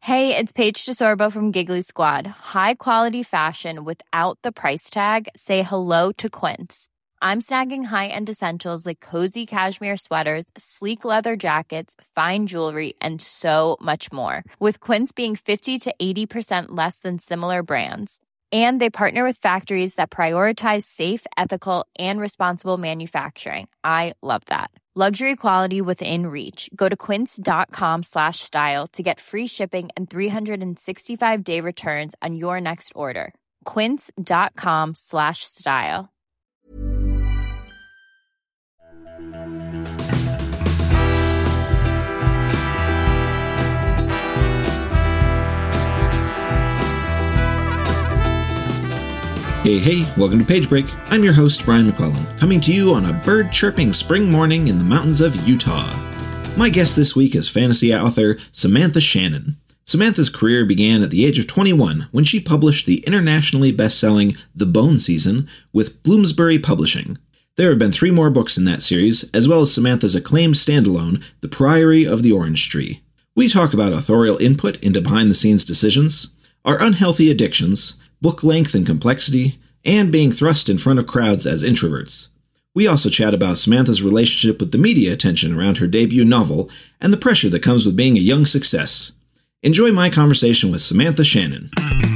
Hey, it's Paige DeSorbo from Giggly Squad. High quality fashion without the price tag. Say hello to Quince. I'm snagging high-end essentials like cozy cashmere sweaters, sleek leather jackets, fine jewelry, and so much more. With Quince being 50 to 80% less than similar brands. And they partner with factories that prioritize safe, ethical, and responsible manufacturing. I love that. Luxury quality within reach. Go to quince.com/style to get free shipping and 365-day returns on your next order. Quince.com/style. Hey, welcome to Page Break. I'm your host, Brian McClellan, coming to you on a bird-chirping spring morning in the mountains of Utah. My guest this week is fantasy author Samantha Shannon. Samantha's career began at the age of 21 when she published the internationally best-selling The Bone Season with Bloomsbury Publishing. There have been 3 more books in that series, as well as Samantha's acclaimed standalone, The Priory of the Orange Tree. We talk about authorial input into behind-the-scenes decisions, our unhealthy addictions, book length and complexity, and being thrust in front of crowds as introverts. We also chat about Samantha's relationship with the media attention around her debut novel and the pressure that comes with being a young success. Enjoy my conversation with Samantha Shannon.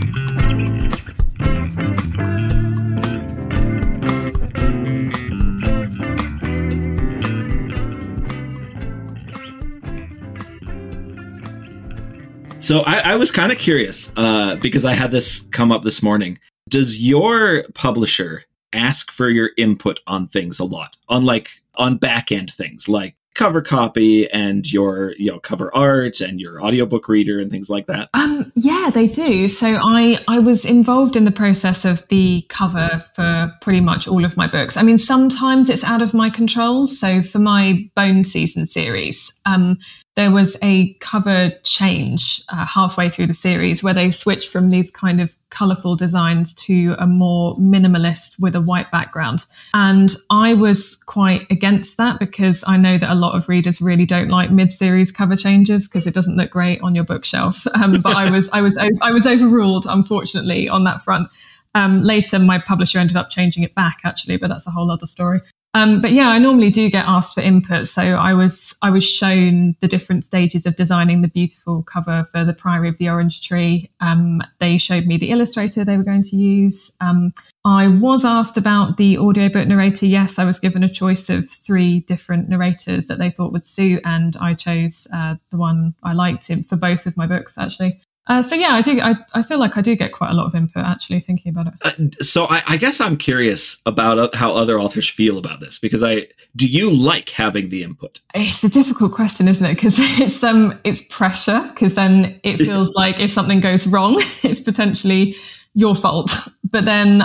So I was kind of curious because I had this come up this morning. Does your publisher ask for your input on things a lot? On back end things like cover copy and your cover art and your audiobook reader and things like that? Yeah, they do. So I was involved in the process of the cover for pretty much all of my books. I mean, sometimes it's out of my control. So for my Bone Season series, there was a cover change halfway through the series where they switched from these kind of colourful designs to a more minimalist with a white background. And I was quite against that because I know that a lot of readers really don't like mid-series cover changes because it doesn't look great on your bookshelf. But I was overruled, unfortunately, on that front. Later, my publisher ended up changing it back, actually, but that's a whole other story. But yeah, I normally do get asked for input. So I was shown the different stages of designing the beautiful cover for The Priory of the Orange Tree. They showed me the illustrator they were going to use. I was asked about the audiobook narrator. Yes, I was given a choice of 3 different narrators that they thought would suit, and I chose the one I liked for both of my books, actually. So yeah, I do. I feel like I do get quite a lot of input, actually, thinking about it. So I guess I'm curious about how other authors feel about this, because do you like having the input? It's a difficult question, isn't it? Because it's pressure, because then it feels like if something goes wrong, it's potentially your fault. But then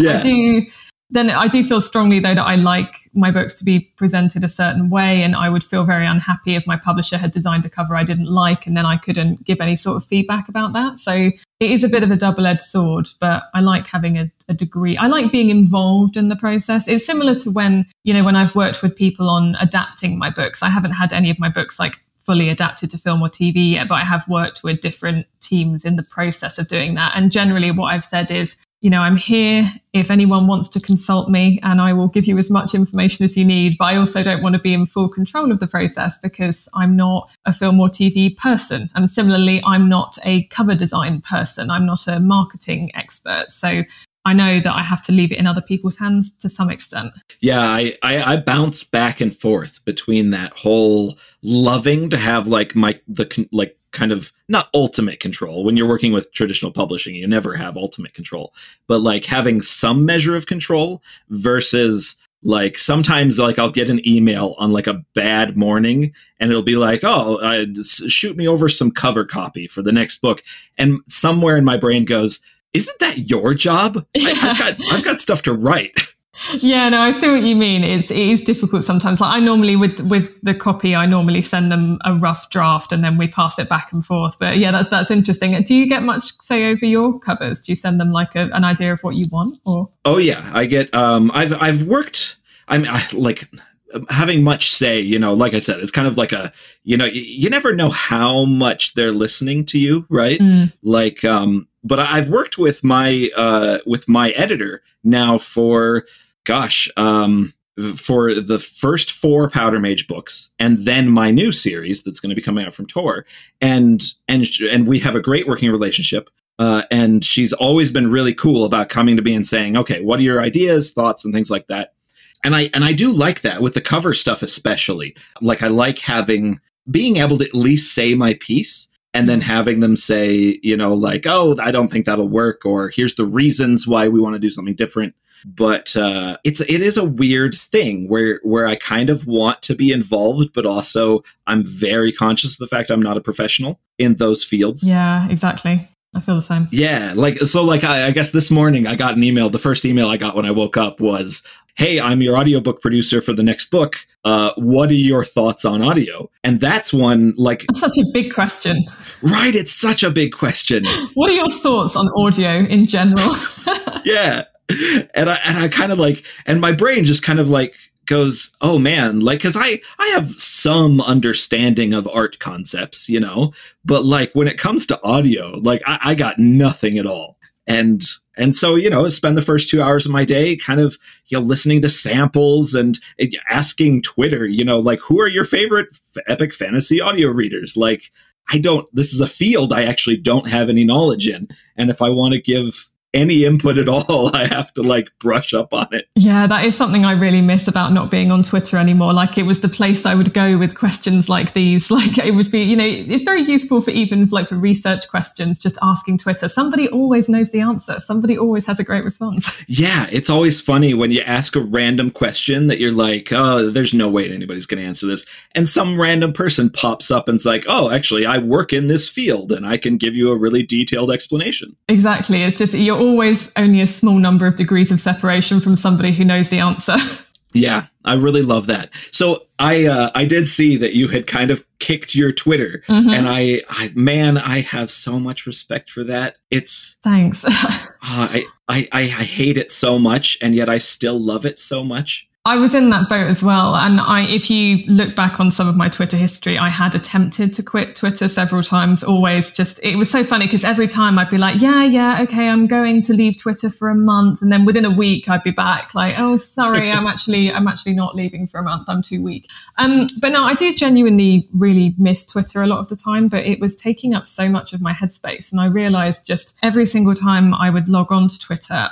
I do feel strongly, though, that I like my books to be presented a certain way, and I would feel very unhappy if my publisher had designed a cover I didn't like and then I couldn't give any sort of feedback about that. So it is a bit of a double-edged sword, but I like having a degree. I like being involved in the process. It's similar to when I've worked with people on adapting my books. I haven't had any of my books fully adapted to film or TV yet, but I have worked with different teams in the process of doing that. And generally what I've said is, I'm here if anyone wants to consult me, and I will give you as much information as you need. But I also don't want to be in full control of the process because I'm not a film or TV person. And similarly, I'm not a cover design person. I'm not a marketing expert. So I know that I have to leave it in other people's hands to some extent. Yeah, I bounce back and forth between that whole loving to have kind of not ultimate control. When you're working with traditional publishing, you never have ultimate control, but having some measure of control versus sometimes I'll get an email on a bad morning and it'll be shoot me over some cover copy for the next book. And somewhere in my brain goes, isn't that your job? Yeah. I've got stuff to write. Yeah, no, I see what you mean. It is difficult sometimes. I normally, with the copy, I normally send them a rough draft and then we pass it back and forth. But yeah, that's interesting. Do you get much say over your covers? Do you send them an idea of what you want? Or? Oh yeah, I get. I've worked. having much say, like I said, it's kind of like you never know how much they're listening to you, right? Like, but I've worked with my editor now for the first 4 Powder Mage books, and then my new series that's going to be coming out from Tor, and we have a great working relationship. And she's always been really cool about coming to me and saying, okay, what are your ideas, thoughts, and things like that. And I do like that with the cover stuff, especially. Like, I like being able to at least say my piece, and then having them say, like, oh, I don't think that'll work, or here's the reasons why we want to do something different. But it is a weird thing where I kind of want to be involved, but also I'm very conscious of the fact I'm not a professional in those fields. Yeah, exactly. I feel the same. Yeah, I guess this morning I got an email. The first email I got when I woke up was, hey, I'm your audiobook producer for the next book. What are your thoughts on audio? And that's one, like... That's such a big question. Right, it's such a big question. What are your thoughts on audio in general? Yeah. And I kind of like... And my brain just kind of like goes, oh man, like, because I have some understanding of art concepts, but like when it comes to audio, like I got nothing at all. And so, spend the first 2 hours of my day kind of, listening to samples and asking Twitter, like, who are your favorite epic fantasy audio readers? Like, this is a field I actually don't have any knowledge in. And if I want to give any input at all, I have to like brush up on it. Yeah, that is something I really miss about not being on Twitter anymore. Like, it was the place I would go with questions like these. Like, it would be, it's very useful for even like for research questions, just asking Twitter. Somebody always knows the answer. Somebody always has a great response. Yeah, it's always funny when you ask a random question that you're like, oh, there's no way anybody's going to answer this. And some random person pops up and's like, oh, actually, I work in this field and I can give you a really detailed explanation. Exactly. It's just, you're always only a small number of degrees of separation from somebody who knows the answer. Yeah, I really love that. So I did see that you had kind of kicked your Twitter, and I have so much respect for that. It's thanks. I hate it so much, and yet I still love it so much. I was in that boat as well. And if you look back on some of my Twitter history, I had attempted to quit Twitter several times, always just, it was so funny because every time I'd be like, yeah, okay, I'm going to leave Twitter for a month. And then within a week, I'd be back like, oh, sorry, I'm actually not leaving for a month. I'm too weak. But no, I do genuinely really miss Twitter a lot of the time, but it was taking up so much of my headspace. And I realized just every single time I would log on to Twitter,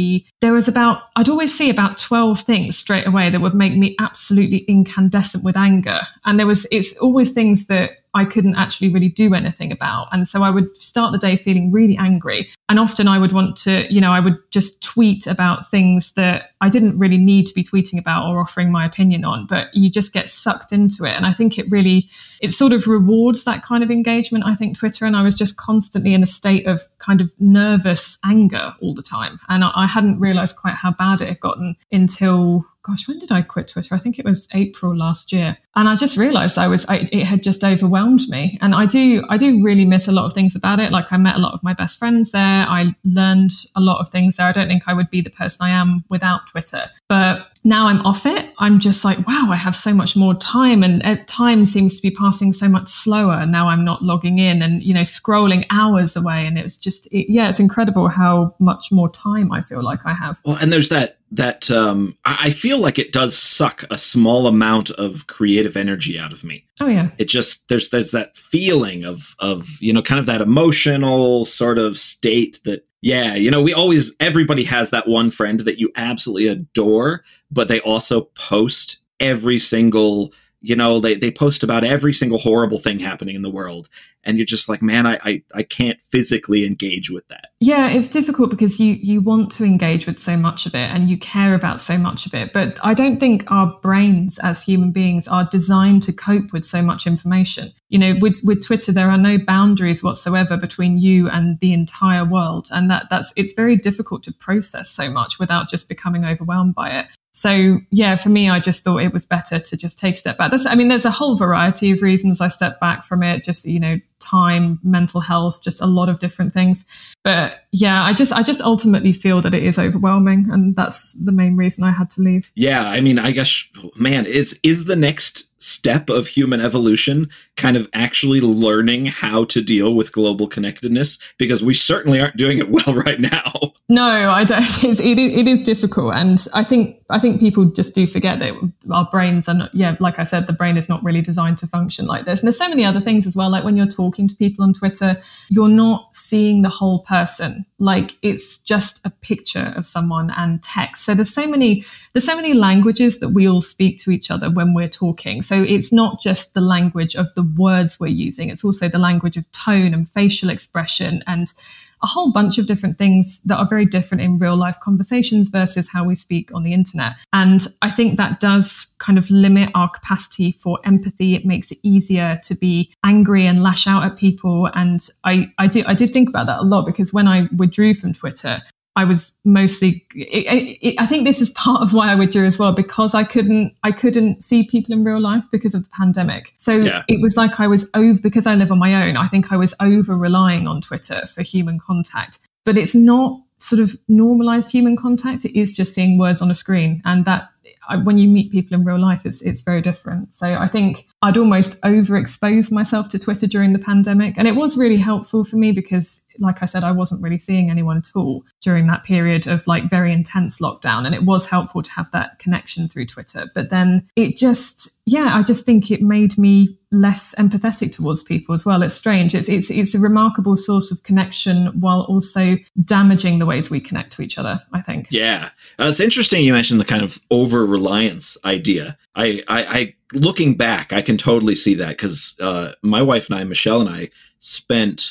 I'd always see about 12 things straight away that would make me absolutely incandescent with anger. And it's always things that I couldn't actually really do anything about. And so I would start the day feeling really angry. And often I would want to, I would just tweet about things that I didn't really need to be tweeting about or offering my opinion on, but you just get sucked into it. And I think it sort of rewards that kind of engagement, I think, Twitter. And I was just constantly in a state of kind of nervous anger all the time. And I hadn't realized quite how bad it had gotten until, when did I quit Twitter? I think it was April last year. And I just realized it had just overwhelmed me. And I do really miss a lot of things about it. Like, I met a lot of my best friends there. I learned a lot of things there. I don't think I would be the person I am without Twitter. But now I'm off it, I'm just like, wow, I have so much more time, and time seems to be passing so much slower. Now I'm not logging in and, scrolling hours away. And it's just, it's incredible how much more time I feel like I have. Well, and there's that I feel like it does suck a small amount of creative energy out of me. Oh yeah. It just, there's that feeling of, kind of that emotional sort of state that, yeah, everybody has that one friend that you absolutely adore, but they also post every single, they post about every single horrible thing happening in the world. And you're just like, man, I can't physically engage with that. Yeah, it's difficult because you want to engage with so much of it and you care about so much of it. But I don't think our brains as human beings are designed to cope with so much information. With Twitter, there are no boundaries whatsoever between you and the entire world. And it's very difficult to process so much without just becoming overwhelmed by it. So, yeah, for me, I just thought it was better to just take a step back. There's a whole variety of reasons I stepped back from it. Just, time, mental health, just a lot of different things. But yeah, I just ultimately feel that it is overwhelming, and that's the main reason I had to leave. Yeah, I mean, I guess, man, is the next step of human evolution kind of actually learning how to deal with global connectedness? Because we certainly aren't doing it well right now. No, I don't. It is difficult, and I think people just do forget that our brains are not. Yeah, like I said, the brain is not really designed to function like this. And there's so many other things as well. Like when you're talking to people on Twitter, you're not seeing the whole person. Like it's just a picture of someone and text. So there's so many languages that we all speak to each other when we're talking. So it's not just the language of the words we're using. It's also the language of tone and facial expression and a whole bunch of different things that are very different in real life conversations versus how we speak on the internet. And I think that does kind of limit our capacity for empathy. It makes it easier to be angry and lash out at people. And I did think about that a lot, because when I withdrew from Twitter, I was mostly, I think this is part of why I withdrew as well, because I couldn't see people in real life because of the pandemic. So It was like because I live on my own, I think I was over relying on Twitter for human contact. But it's not sort of normalized human contact. It is just seeing words on a screen. And that when you meet people in real life, it's very different. So I think I'd almost overexposed myself to Twitter during the pandemic. And it was really helpful for me because, like I said, I wasn't really seeing anyone at all during that period of like very intense lockdown. And it was helpful to have that connection through Twitter. But then I just think it made me less empathetic towards people as well. It's strange. It's a remarkable source of connection while also damaging the ways we connect to each other, I think. Yeah. It's interesting you mentioned the kind of over-reliance idea. I looking back, I can totally see that because my wife and I, Michelle and I, spent,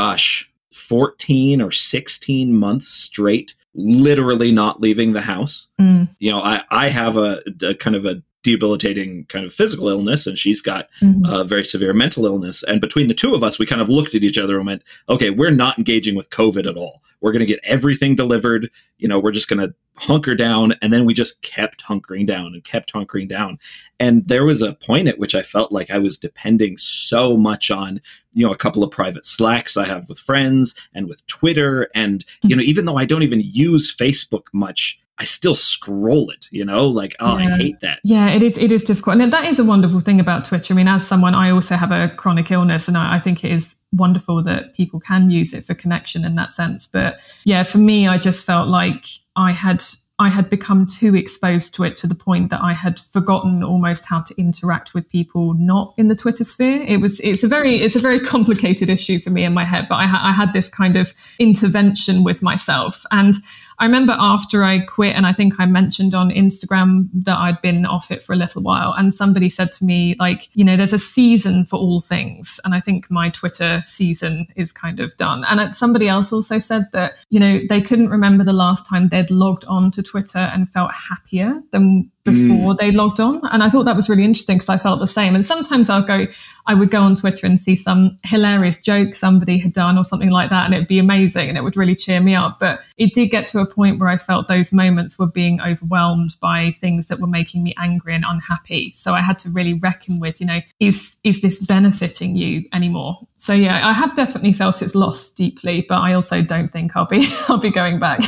14 or 16 months straight, literally not leaving the house. Mm. You know, I have a kind of a debilitating kind of physical illness, and she's got a very severe mental illness. And between the two of us, we kind of looked at each other and went, okay, we're not engaging with COVID at all. We're going to get everything delivered. You know, we're just going to hunker down. And then we just kept hunkering down and kept hunkering down. And there was a point at which I felt like I was depending so much on, you know, a couple of private Slacks I have with friends and with Twitter. And, you know, even though I don't even use Facebook much, I still scroll it, you know, like, I hate that. Yeah, it is difficult. And that is a wonderful thing about Twitter. I mean, as someone, I also have a chronic illness, and I think it is wonderful that people can use it for connection in that sense. But yeah, for me, I just felt like I had become too exposed to it to the point that I had forgotten almost how to interact with people not in the Twitter sphere. It's a very complicated issue for me in my head, but I had this kind of intervention with myself. And I remember after I quit, and I think I mentioned on Instagram that I'd been off it for a little while, and somebody said to me, like, you know, there's a season for all things. And I think my Twitter season is kind of done. And somebody else also said that, you know, they couldn't remember the last time they'd logged on to Twitter and felt happier than before they logged on. And I thought that was really interesting because I felt the same. And sometimes I would go on Twitter and see some hilarious joke somebody had done or something like that, and it'd be amazing and it would really cheer me up. But it did get to a point where I felt those moments were being overwhelmed by things that were making me angry and unhappy. So I had to really reckon with, you know, is this benefiting you anymore? So yeah, I have definitely felt its loss deeply, but I also don't think I'll be going back.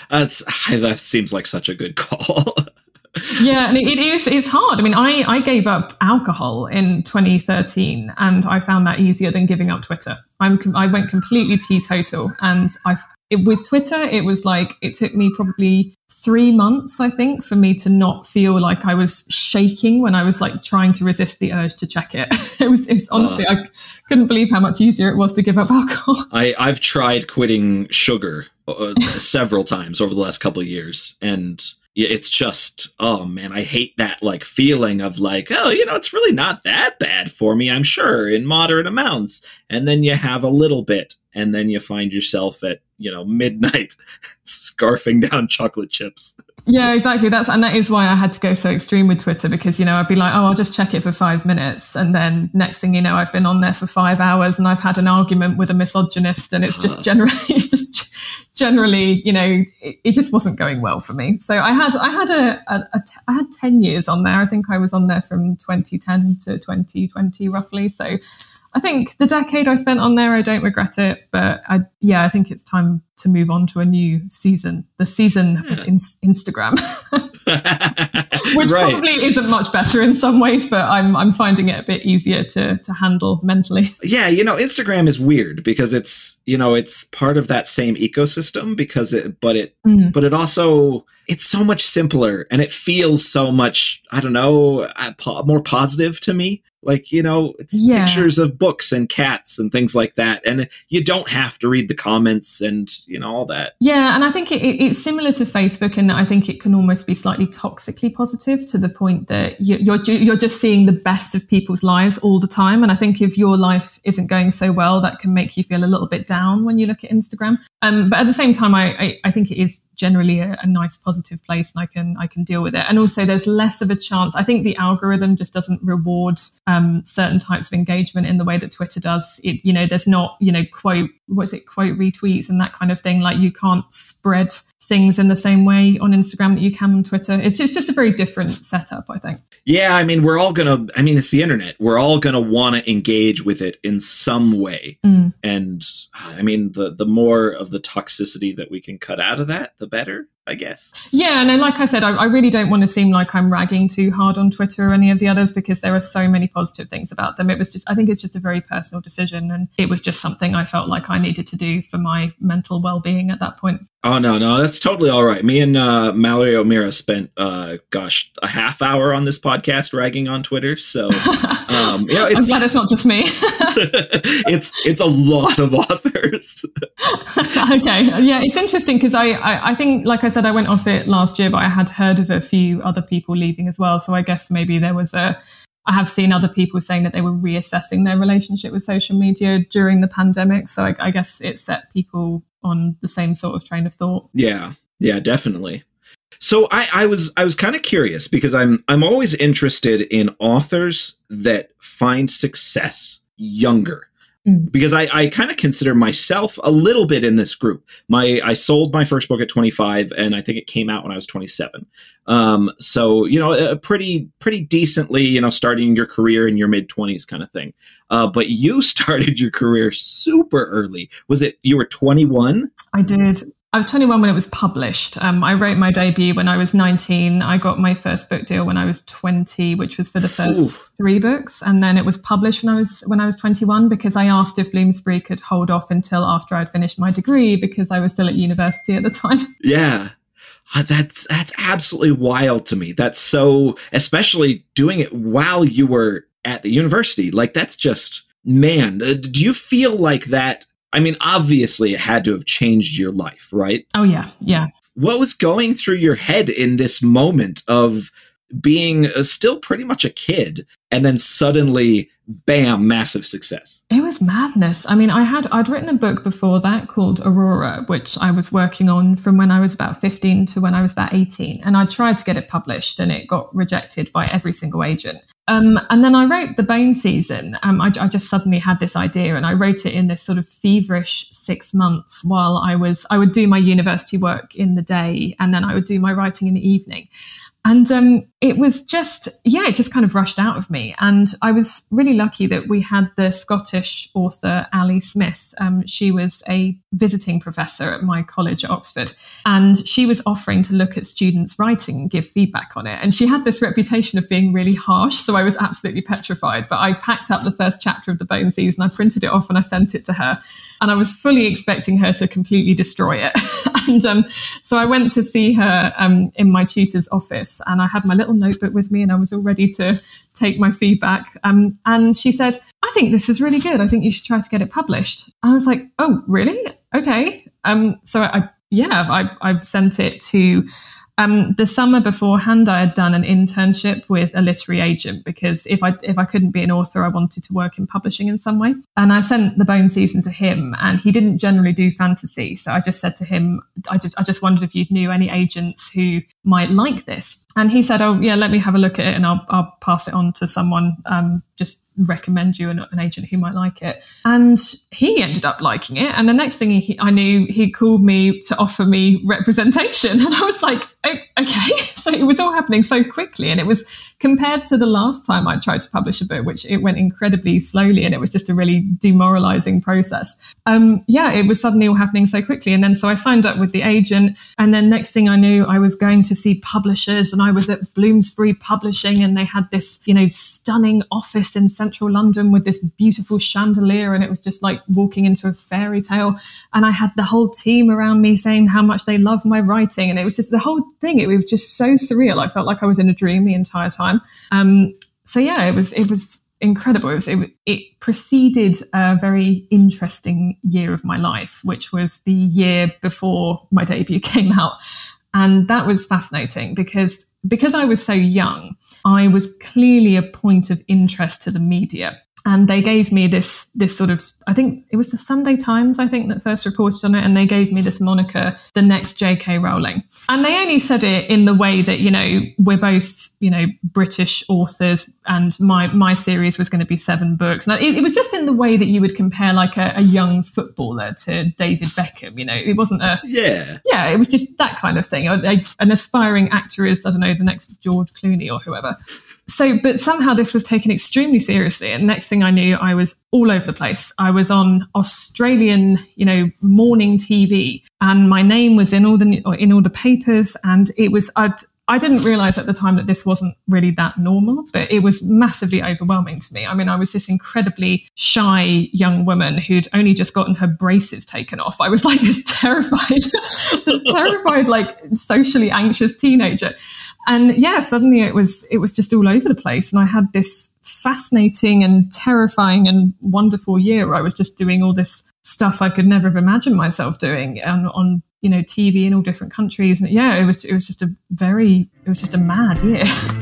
That seems like such a good call. Yeah, and it's hard. I mean, I gave up alcohol in 2013, and I found that easier than giving up Twitter. I went completely teetotal, and with Twitter, it was like, it took me probably 3 months, I think, for me to not feel like I was shaking when I was like trying to resist the urge to check it. It was honestly, I couldn't believe how much easier it was to give up alcohol. I've tried quitting sugar several times over the last couple of years, and it's just, oh man, I hate that like feeling of like, oh, you know, it's really not that bad for me, I'm sure, in moderate amounts. And then you have a little bit, and then you find yourself at, you know, midnight scarfing down chocolate chips. Yeah, exactly. That is why I had to go so extreme with Twitter, because, you know, I'd be like, oh, I'll just check it for 5 minutes. And then next thing you know, I've been on there for 5 hours and I've had an argument with a misogynist, and it's just generally, you know, it just wasn't going well for me. So I had 10 years on there. I think I was on there from 2010 to 2020 roughly. So I think the decade I spent on there, I don't regret it. But I think it's time to move on to a new season, the season of Instagram, which probably isn't much better in some ways, but I'm finding it a bit easier to handle mentally. Yeah, Instagram is weird because it's part of that same ecosystem but it also, it's so much simpler and it feels so much, I don't know, more positive to me. Like, it's pictures of books and cats and things like that. And you don't have to read the comments and, all that. Yeah. And I think it's similar to Facebook. And I think it can almost be slightly toxically positive to the point that you're just seeing the best of people's lives all the time. And I think if your life isn't going so well, that can make you feel a little bit down when you look at Instagram. But at the same time, I think it is generally a nice positive place and I can deal with it. And also there's less of a chance. I think the algorithm just doesn't reward certain types of engagement in the way that Twitter does. There's not, quote retweets and that kind of thing. Like you can't spread things in the same way on Instagram that you can on Twitter. It's just a very different setup, I think. Yeah, it's the internet. We're all going to want to engage with it in some way. And the more of the toxicity that we can cut out of that, the better, I guess. Yeah, and like I said, I really don't want to seem like I'm ragging too hard on Twitter or any of the others because there are so many positive things about them. I think it's just a very personal decision and it was just something I felt like I needed to do for my mental well-being at that point. Oh, no, that's totally all right. Me and Mallory O'Meara spent, a half hour on this podcast ragging on Twitter. So, I'm glad it's not just me. it's a lot of authors. Okay. Yeah, it's interesting because I think, like I said, I went off it last year, but I had heard of a few other people leaving as well. So I guess maybe I have seen other people saying that they were reassessing their relationship with social media during the pandemic. So I guess it set people on the same sort of train of thought. Yeah, definitely. So I was kind of curious because I'm always interested in authors that find success younger. Because I kind of consider myself a little bit in this group. I sold my first book at 25, and I think it came out when I was 27. So pretty decently, starting your career in your mid-20s kind of thing. But you started your career super early. Was it you were 21? I did. I was 21 when it was published. I wrote my debut when I was 19. I got my first book deal when I was 20, which was for the first 3 books. And then it was published when I was 21 because I asked if Bloomsbury could hold off until after I'd finished my degree because I was still at university at the time. Yeah. That's absolutely wild to me. That's so, especially doing it while you were at the university. Like that's just, man, do you feel like that? I mean, obviously it had to have changed your life, right? Oh, yeah. Yeah. What was going through your head in this moment of being still pretty much a kid and then suddenly, bam, massive success? It was madness. I mean, I'd written a book before that called Aurora, which I was working on from when I was about 15 to when I was about 18. And I tried to get it published and it got rejected by every single agent. And then I wrote The Bone Season. I just suddenly had this idea and I wrote it in this sort of feverish 6 months while I would do my university work in the day and then I would do my writing in the evening. And it was just, it just kind of rushed out of me. And I was really lucky that we had the Scottish author Ali Smith. She was a visiting professor at my college at Oxford. And she was offering to look at students' writing and give feedback on it. And she had this reputation of being really harsh. So I was absolutely petrified. But I packed up the first chapter of The Bone Season, I printed it off and I sent it to her. And I was fully expecting her to completely destroy it. And so I went to see her in my tutor's office and I had my little notebook with me and I was all ready to take my feedback. And she said, I think this is really good. I think you should try to get it published. I was like, oh, really? Okay. So I sent it to... the summer beforehand, I had done an internship with a literary agent because if I couldn't be an author, I wanted to work in publishing in some way. And I sent The Bone Season to him and he didn't generally do fantasy. So I just said to him, I just wondered if you knew any agents who might like this. And he said, oh, yeah, let me have a look at it and I'll pass it on to someone just recommend you an agent who might like it. And he ended up liking it. And the next thing I knew, he called me to offer me representation. And I was like, okay. So it was all happening so quickly. And it was compared to the last time I tried to publish a book, which it went incredibly slowly. And it was just a really demoralizing process. It was suddenly all happening so quickly. And then so I signed up with the agent. And then next thing I knew, I was going to see publishers, and I was at Bloomsbury Publishing, and they had this, stunning office in central London with this beautiful chandelier, and it was just like walking into a fairy tale. And I had the whole team around me saying how much they loved my writing, and it was just the whole thing. It was just so surreal. I felt like I was in a dream the entire time. It was incredible. It preceded a very interesting year of my life, which was the year before my debut came out. And that was fascinating because I was so young, I was clearly a point of interest to the media. And they gave me this sort of, I think it was the Sunday Times, that first reported on it. And they gave me this moniker, the next J.K. Rowling. And they only said it in the way that, we're both, British authors, and my series was going to be 7 books. And it was just in the way that you would compare like a young footballer to David Beckham. It wasn't it was just that kind of thing. An aspiring actor is, I don't know, the next George Clooney or whoever. So, but somehow this was taken extremely seriously. And next thing I knew, I was all over the place. I was on Australian, morning TV, and my name was in all the papers. And it was, I didn't realize at the time that this wasn't really that normal, but it was massively overwhelming to me. I mean, I was this incredibly shy young woman who'd only just gotten her braces taken off. I was like this terrified, like socially anxious teenager. And suddenly it was just all over the place. And I had this fascinating and terrifying and wonderful year where I was just doing all this stuff I could never have imagined myself doing on TV in all different countries. And it was just a mad year.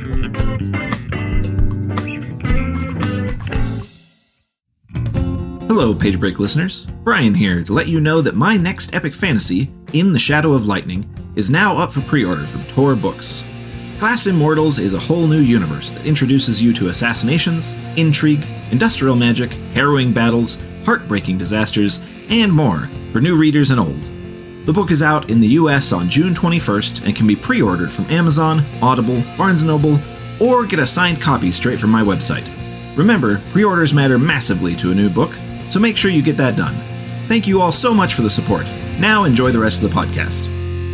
Hello, Page Break listeners. Brian here to let you know that my next epic fantasy, In the Shadow of Lightning, is now up for pre-order from Tor Books. Glass Immortals is a whole new universe that introduces you to assassinations, intrigue, industrial magic, harrowing battles, heartbreaking disasters, and more for new readers and old. The book is out in the US on June 21st and can be pre-ordered from Amazon, Audible, Barnes & Noble, or get a signed copy straight from my website. Remember, pre-orders matter massively to a new book, so make sure you get that done. Thank you all so much for the support. Now enjoy the rest of the podcast.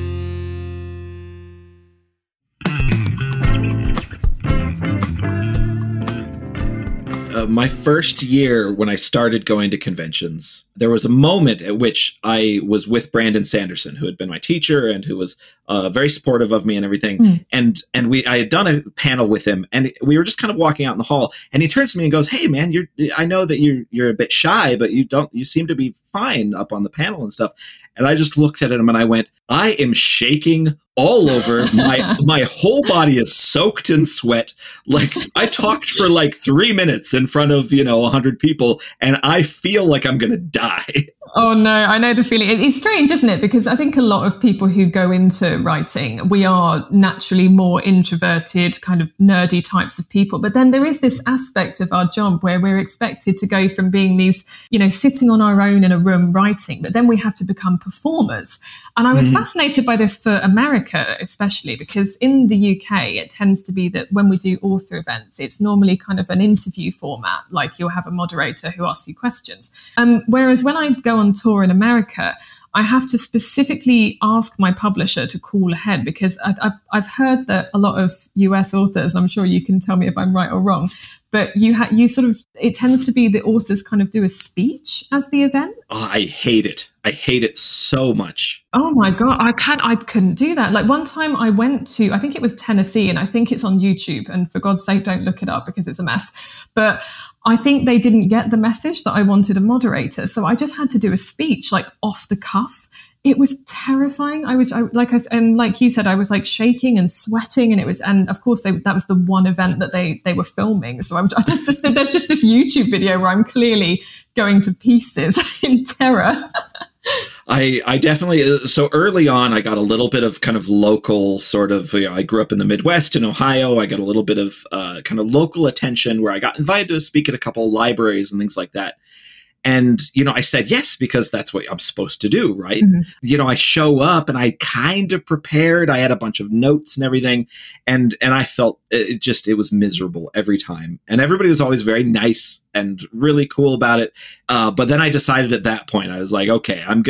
My first year when I started going to conventions, there was a moment at which I was with Brandon Sanderson, who had been my teacher and who was very supportive of me and everything. And I had done a panel with him, and we were just kind of walking out in the hall, and he turns to me and goes, "Hey man, I know that you're a bit shy, but you seem to be fine up on the panel and stuff." And I just looked at him and I went, I am shaking all over. My whole body is soaked in sweat. Like, I talked for like 3 minutes in front of, 100 people, and I feel like I'm going to die. Oh no, I know the feeling. It's strange, isn't it? Because I think a lot of people who go into writing, we are naturally more introverted, kind of nerdy types of people. But then there is this aspect of our job where we're expected to go from being these, sitting on our own in a room writing, but then we have to become performers. And I was fascinated by this for America, especially because in the UK, it tends to be that when we do author events, it's normally kind of an interview format, like you'll have a moderator who asks you questions. Whereas when I go on tour in America, I have to specifically ask my publisher to call ahead, because I've heard that a lot of US authors, and I'm sure you can tell me if I'm right or wrong, but you sort of, it tends to be the authors kind of do a speech as the event. Oh, I hate it. I hate it so much. Oh my God, I couldn't do that. Like one time I went to, I think it was Tennessee, and I think it's on YouTube, and for God's sake, don't look it up because it's a mess. But I think they didn't get the message that I wanted a moderator. So I just had to do a speech, like off the cuff. It was terrifying. Like you said, I was like shaking and sweating, and of course that was the one event that they were filming. So there's just this YouTube video where I'm clearly going to pieces in terror. I definitely, so early on, I got a little bit of kind of local sort of, I grew up in the Midwest in Ohio. I got a little bit of kind of local attention where I got invited to speak at a couple of libraries and things like that. And, I said yes, because that's what I'm supposed to do, right? Mm-hmm. I show up and I kind of prepared. I had a bunch of notes and everything. And I felt it was miserable every time. And everybody was always very nice and really cool about it. But then I decided at that point, I was like, okay, from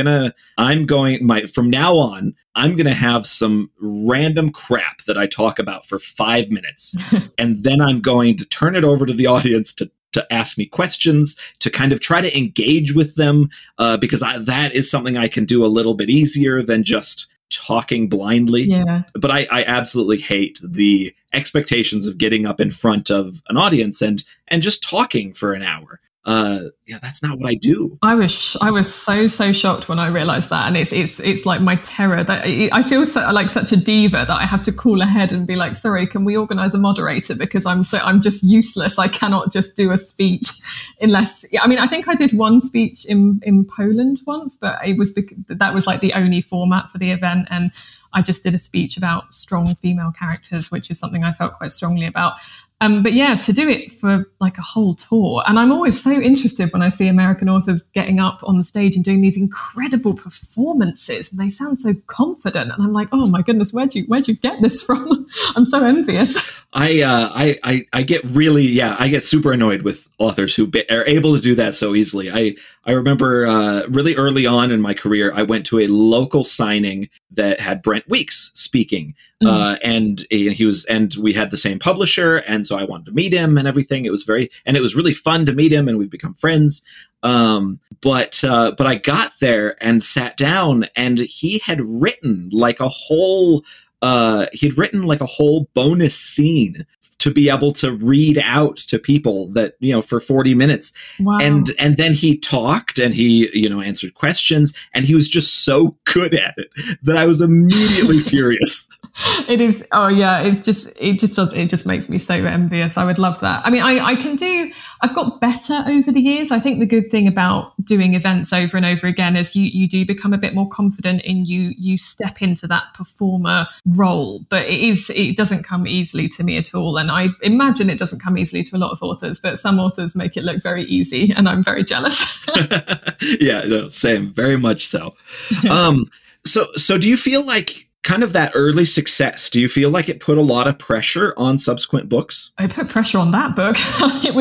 now on, I'm going to have some random crap that I talk about for 5 minutes. And then I'm going to turn it over to the audience to ask me questions, to kind of try to engage with them, because that is something I can do a little bit easier than just talking blindly. Yeah. But I absolutely hate the expectations of getting up in front of an audience and just talking for an hour. That's not what I do. I was so shocked when I realized that, and it's like my terror that I feel so like such a diva that I have to call ahead and be like, sorry, can we organize a moderator, because I'm just useless. I cannot just do a speech unless, I think I did one speech in Poland once, but that was like the only format for the event, and I just did a speech about strong female characters, which is something I felt quite strongly about. But yeah, to do it for like a whole tour. And I'm always so interested when I see American authors getting up on the stage and doing these incredible performances. And they sound so confident. And I'm like, oh my goodness, where'd you get this from? I'm so envious. I get super annoyed with authors who are able to do that so easily. I remember really early on in my career, I went to a local signing that had Brent Weeks speaking, and we had the same publisher, and so I wanted to meet him and everything. It was really fun to meet him, and we've become friends. But I got there and sat down, and he had written like a whole bonus scene to be able to read out to people that, for 40 minutes. Wow. And then he talked and he, answered questions, and he was just so good at it that I was immediately furious. It is. Oh yeah. It just makes me so envious. I would love that. I've got better over the years. I think the good thing about doing events over and over again is you do become a bit more confident in you step into that performer role, but it doesn't come easily to me at all. And I imagine it doesn't come easily to a lot of authors, but some authors make it look very easy, and I'm very jealous. Yeah, no, same. Very much so. So do you feel like kind of that early success, do you feel like it put a lot of pressure on subsequent books? It put pressure on that book. It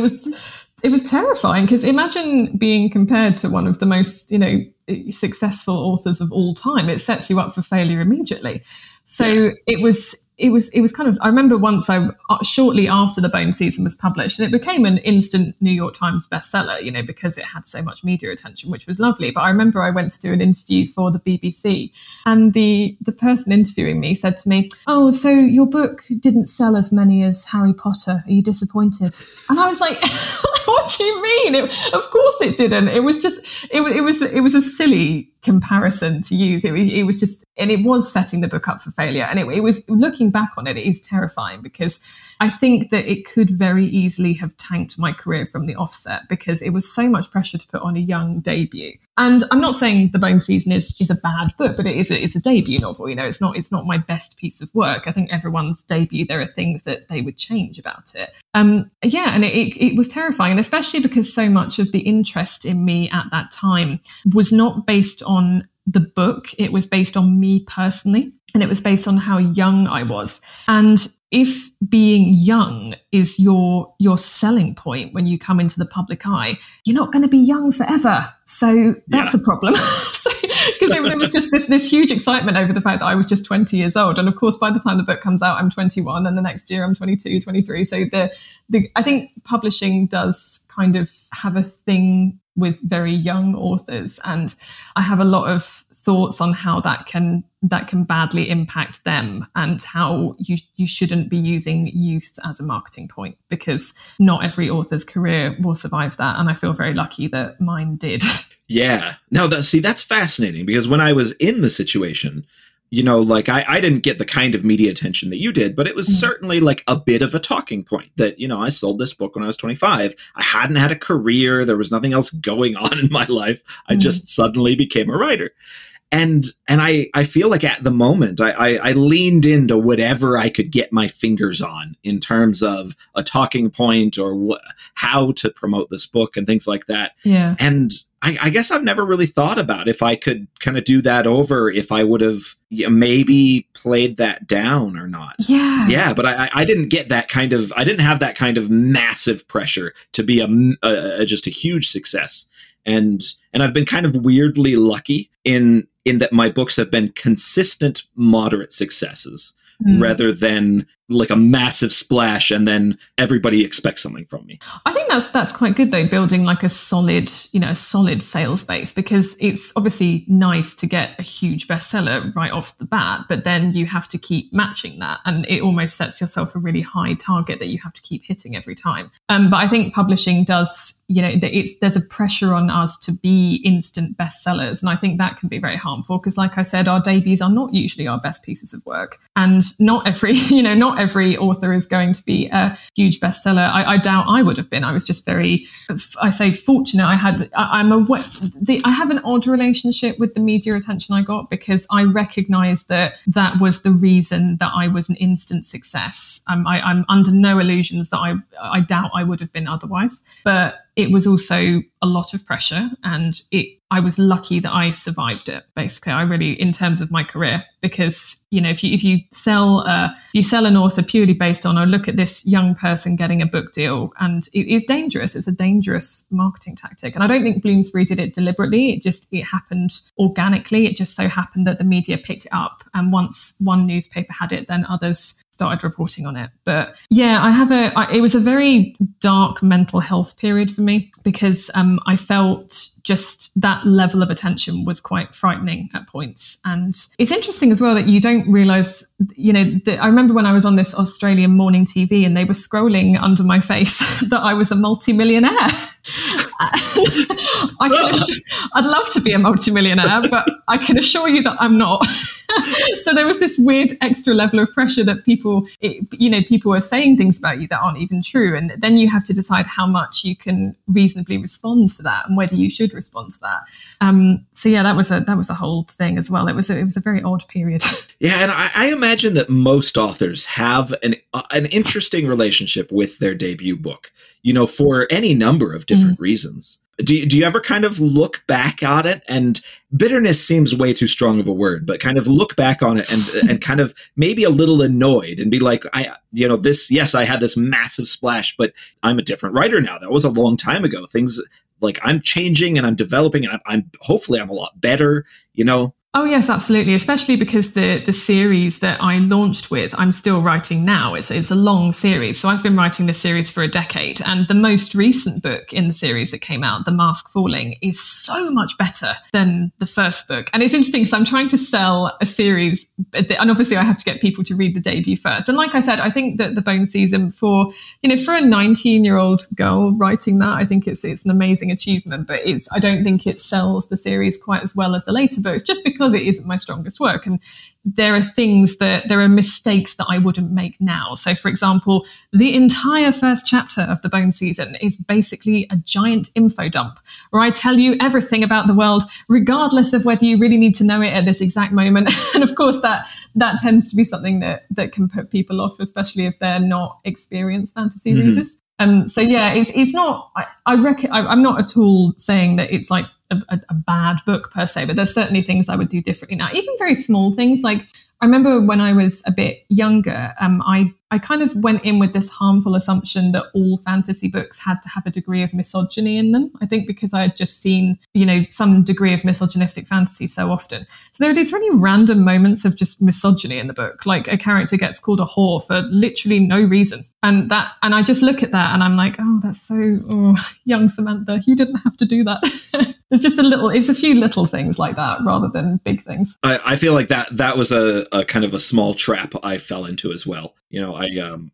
was terrifying, because imagine being compared to one of the most, successful authors of all time. It sets you up for failure immediately. So yeah. It was kind of, I remember once shortly after The Bone Season was published, and it became an instant New York Times bestseller, because it had so much media attention, which was lovely. But I remember I went to do an interview for the BBC, and the person interviewing me said to me, oh, so your book didn't sell as many as Harry Potter. Are you disappointed? And I was like, what do you mean? Of course it didn't. It was just, it was a silly comparison to use. It was just, and it was setting the book up for failure. And it was, looking back on it, it is terrifying, because I think that it could very easily have tanked my career from the offset, because it was so much pressure to put on a young debut. And I'm not saying The Bone Season is a bad book, but it's a debut novel. It's not my best piece of work. I think everyone's debut, there are things that they would change about it. And it was terrifying, and especially because so much of the interest in me at that time was not based on the book. It was based on me personally, and it was based on how young I was. And if being young is your selling point when you come into the public eye, you're not going to be young forever. So that's a problem. Because it was just this huge excitement over the fact that I was just 20 years old. And of course, by the time the book comes out, I'm 21, and the next year I'm 22, 23. So I think publishing does kind of have a thing with very young authors, and I have a lot of thoughts on how that can badly impact them, and how you shouldn't be using youth as a marketing point, because not every author's career will survive that, and I feel very lucky that mine did. Yeah. No, that's fascinating, because when I was in the situation, you know, like I didn't get the kind of media attention that you did, but it was certainly like a bit of a talking point that, you know, I sold this book when I was 25. I hadn't had a career. There was nothing else going on in my life. I just suddenly became a writer. And I feel like at the moment I leaned into whatever I could get my fingers on in terms of a talking point or how to promote this book and things like that. Yeah. And I guess I've never really thought about if I could kind of do that over, if I would have maybe played that down or not. Yeah. Yeah. But I didn't get that kind of, I didn't have that kind of massive pressure to be just a huge success. And I've been kind of weirdly lucky in that my books have been consistent, moderate successes rather than like a massive splash and then everybody expects something from me. I think that's quite good though, building like a solid sales base, because it's obviously nice to get a huge bestseller right off the bat, but then you have to keep matching that, and it almost sets yourself a really high target that you have to keep hitting every time. But I think publishing does, you know, there's a pressure on us to be instant bestsellers, and I think that can be very harmful because, like I said, our debuts are not usually our best pieces of work, and not every author is going to be a huge bestseller. I doubt I would have been. I was just very, I say, fortunate. I have an odd relationship with the media attention I got because I recognized that was the reason that I was an instant success. I'm under no illusions that I doubt I would have been otherwise, but it was also a lot of pressure, and I was lucky that I survived it. Basically, I really, in terms of my career, because, you know, if you sell an author purely based on, look at this young person getting a book deal, and it is dangerous. It's a dangerous marketing tactic, and I don't think Bloomsbury did it deliberately. It happened organically. It just so happened that the media picked it up, and once one newspaper had it, then others started reporting on it. But yeah, it was a very dark mental health period for me because I felt just that level of attention was quite frightening at points. And it's interesting as well that you don't realize, you know, I remember when I was on this Australian morning TV and they were scrolling under my face that I was a multimillionaire. I'd love to be a multimillionaire, but I can assure you that I'm not. So there was this weird extra level of pressure that people are saying things about you that aren't even true. And then you have to decide how much you can reasonably respond to that and whether you should respond to that. So yeah, that was a whole thing as well. It was a very odd period. Yeah. And I imagine that most authors have an interesting relationship with their debut book, you know, for any number of different reasons. Do you ever kind of look back on it, and bitterness seems way too strong of a word, but kind of look back on it and kind of maybe a little annoyed and be like, I had this massive splash, but I'm a different writer now. That was a long time ago. Things like I'm changing and I'm developing, and hopefully I'm a lot better, you know? Oh, yes, absolutely. Especially because the series that I launched with, I'm still writing now. It's a long series. So I've been writing this series for a decade. And the most recent book in the series that came out, The Mask Falling, is so much better than the first book. And it's interesting because I'm trying to sell a series, and obviously I have to get people to read the debut first. And like I said, I think that The Bone Season, for a 19-year-old girl writing that, I think it's an amazing achievement. But I don't think it sells the series quite as well as the later books, just because it isn't my strongest work. And there are mistakes that I wouldn't make now. So, for example, the entire first chapter of The Bone Season is basically a giant info dump where I tell you everything about the world, regardless of whether you really need to know it at this exact moment. And of course, that tends to be something that can put people off, especially if they're not experienced fantasy readers. So yeah, it's not, I'm not at all saying that it's like a bad book per se, but there's certainly things I would do differently now, even very small things. Like I remember when I was a bit younger, I kind of went in with this harmful assumption that all fantasy books had to have a degree of misogyny in them. I think because I had just seen, some degree of misogynistic fantasy so often. So there are these really random moments of just misogyny in the book. Like a character gets called a whore for literally no reason. And I just look at that and I'm like, oh, that's so young Samantha. You didn't have to do that. It's a few little things like that rather than big things. I feel like that was a kind of a small trap I fell into as well. I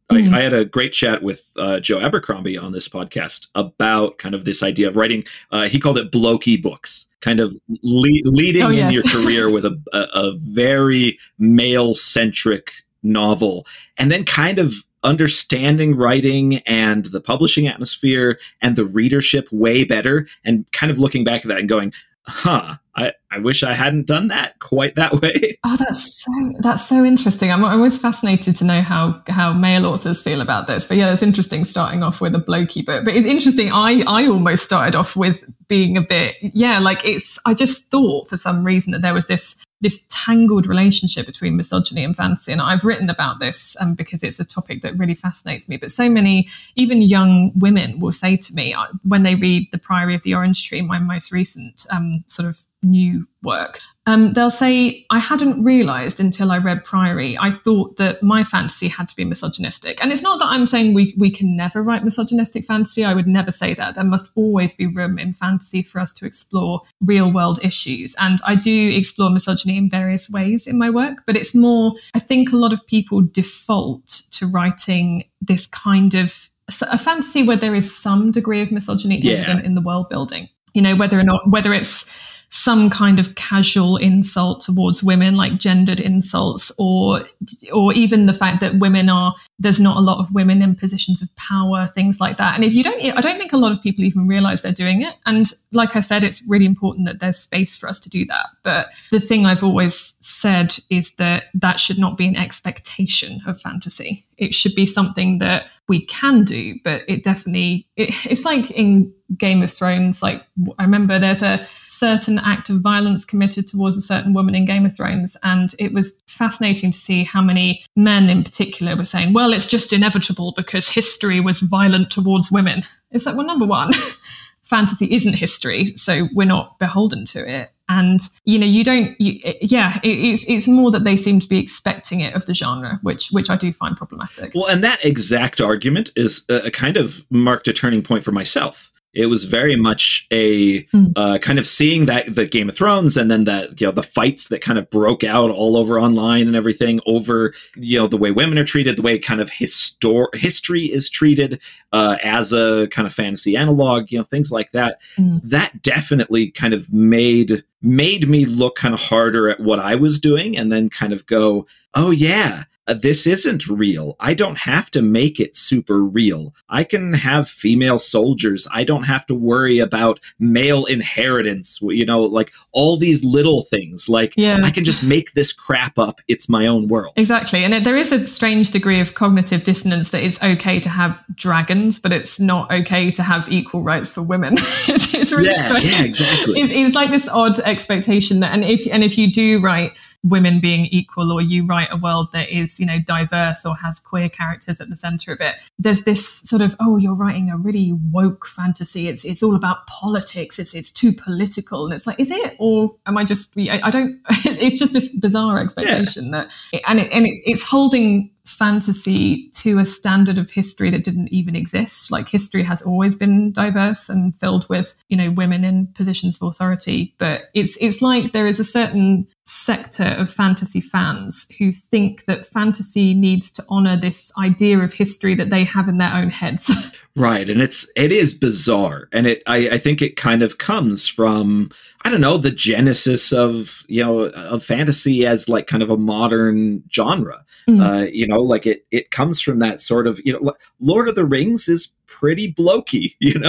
I had a great chat with Joe Abercrombie on this podcast about kind of this idea of writing, he called it blokey books, kind of leading in your career with a very male-centric novel, and then kind of understanding writing and the publishing atmosphere and the readership way better, and kind of looking back at that and going, I wish I hadn't done that quite that way. Oh, that's so interesting. I'm always fascinated to know how male authors feel about this. But yeah, it's interesting starting off with a blokey book. But it's interesting. I almost started off with being a bit, I just thought for some reason that there was this tangled relationship between misogyny and fantasy. And I've written about this because it's a topic that really fascinates me. But so many, even young women will say to me when they read The Priory of the Orange Tree, my most recent sort of new work, they'll say, I hadn't realized until I read Priory, I thought that my fantasy had to be misogynistic. And it's not that I'm saying we can never write misogynistic fantasy. I would never say that. There must always be room in fantasy for us to explore real world issues. And I do explore misogyny in various ways in my work, but it's more, I think a lot of people default to writing this kind of a fantasy where there is some degree of misogyny evident in the world building. Whether it's some kind of casual insult towards women, like gendered insults, or even the fact that there's not a lot of women in positions of power, things like that. And I don't think a lot of people even realize they're doing it. And like I said, it's really important that there's space for us to do that. But the thing I've always said is that should not be an expectation of fantasy. It should be something that we can do, but it's like in Game of Thrones. Like, I remember there's a certain act of violence committed towards a certain woman in Game of Thrones, and it was fascinating to see how many men in particular were saying, well, it's just inevitable because history was violent towards women. It's like, well, number one, fantasy isn't history, so we're not beholden to it. And, it's more that they seem to be expecting it of the genre, which I do find problematic. Well, and that exact argument is a kind of marked a turning point for myself. It was very much a kind of seeing that the Game of Thrones, and then the fights that kind of broke out all over online and everything over, the way women are treated, the way kind of history is treated as a kind of fantasy analog, things like that. That definitely kind of made me look kind of harder at what I was doing, and then kind of go, oh yeah, this isn't real. I don't have to make it super real. I can have female soldiers. I don't have to worry about male inheritance, like all these little things. I can just make this crap up. It's my own world. Exactly. And there is a strange degree of cognitive dissonance that it's okay to have dragons, but it's not okay to have equal rights for women. It's really strange. Yeah, exactly. It's like this odd expectation that, and if you do write women being equal, or you write a world that is, diverse or has queer characters at the center of it, there's this sort of, oh, you're writing a really woke fantasy. It's all about politics. It's too political. And it's like, is it? Or am I just, I don't, it's just this bizarre expectation that, it's holding fantasy to a standard of history that didn't even exist. Like, history has always been diverse and filled with, women in positions of authority. But it's like there is a certain sector of fantasy fans who think that fantasy needs to honor this idea of history that they have in their own heads. Right. And it is bizarre. And I think it kind of comes from, I don't know, the genesis of fantasy as like kind of a modern genre. It comes from that sort of, Lord of the Rings is pretty blokey,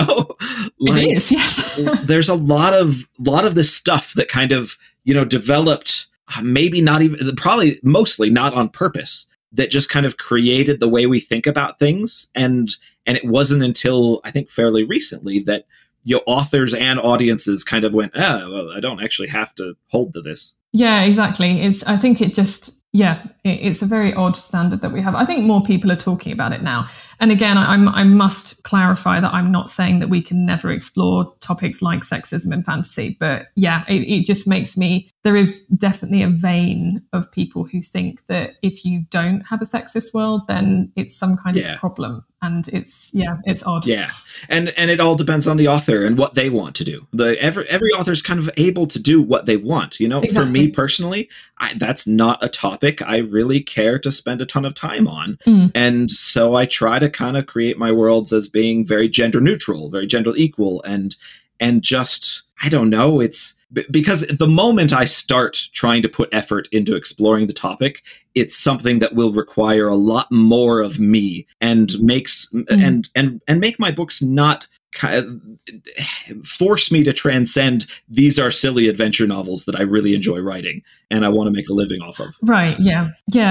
It is, yes. There's a lot of this stuff that kind of, developed, maybe not even, probably mostly not on purpose, that just kind of created the way we think about things. And it wasn't until, I think, fairly recently that authors and audiences kind of went, well, I don't actually have to hold to this. Yeah, exactly. I think it just, it's a very odd standard that we have. I think more people are talking about it now. And again, I must clarify that I'm not saying that we can never explore topics like sexism in fantasy. But yeah, it just makes me, there is definitely a vein of people who think that if you don't have a sexist world, then it's some kind of problem. And it's odd. Yeah. And it all depends on the author and what they want to do. Every author is kind of able to do what they want. You know, For me personally, that's not a topic I really care to spend a ton of time on. And so I try to kind of create my worlds as being very gender neutral, very gender equal, and just, I don't know, it's because the moment I start trying to put effort into exploring the topic, it's something that will require a lot more of me and makes and make my books not force me to transcend. These are silly adventure novels that I really enjoy writing and I want to make a living off of. Right. Yeah.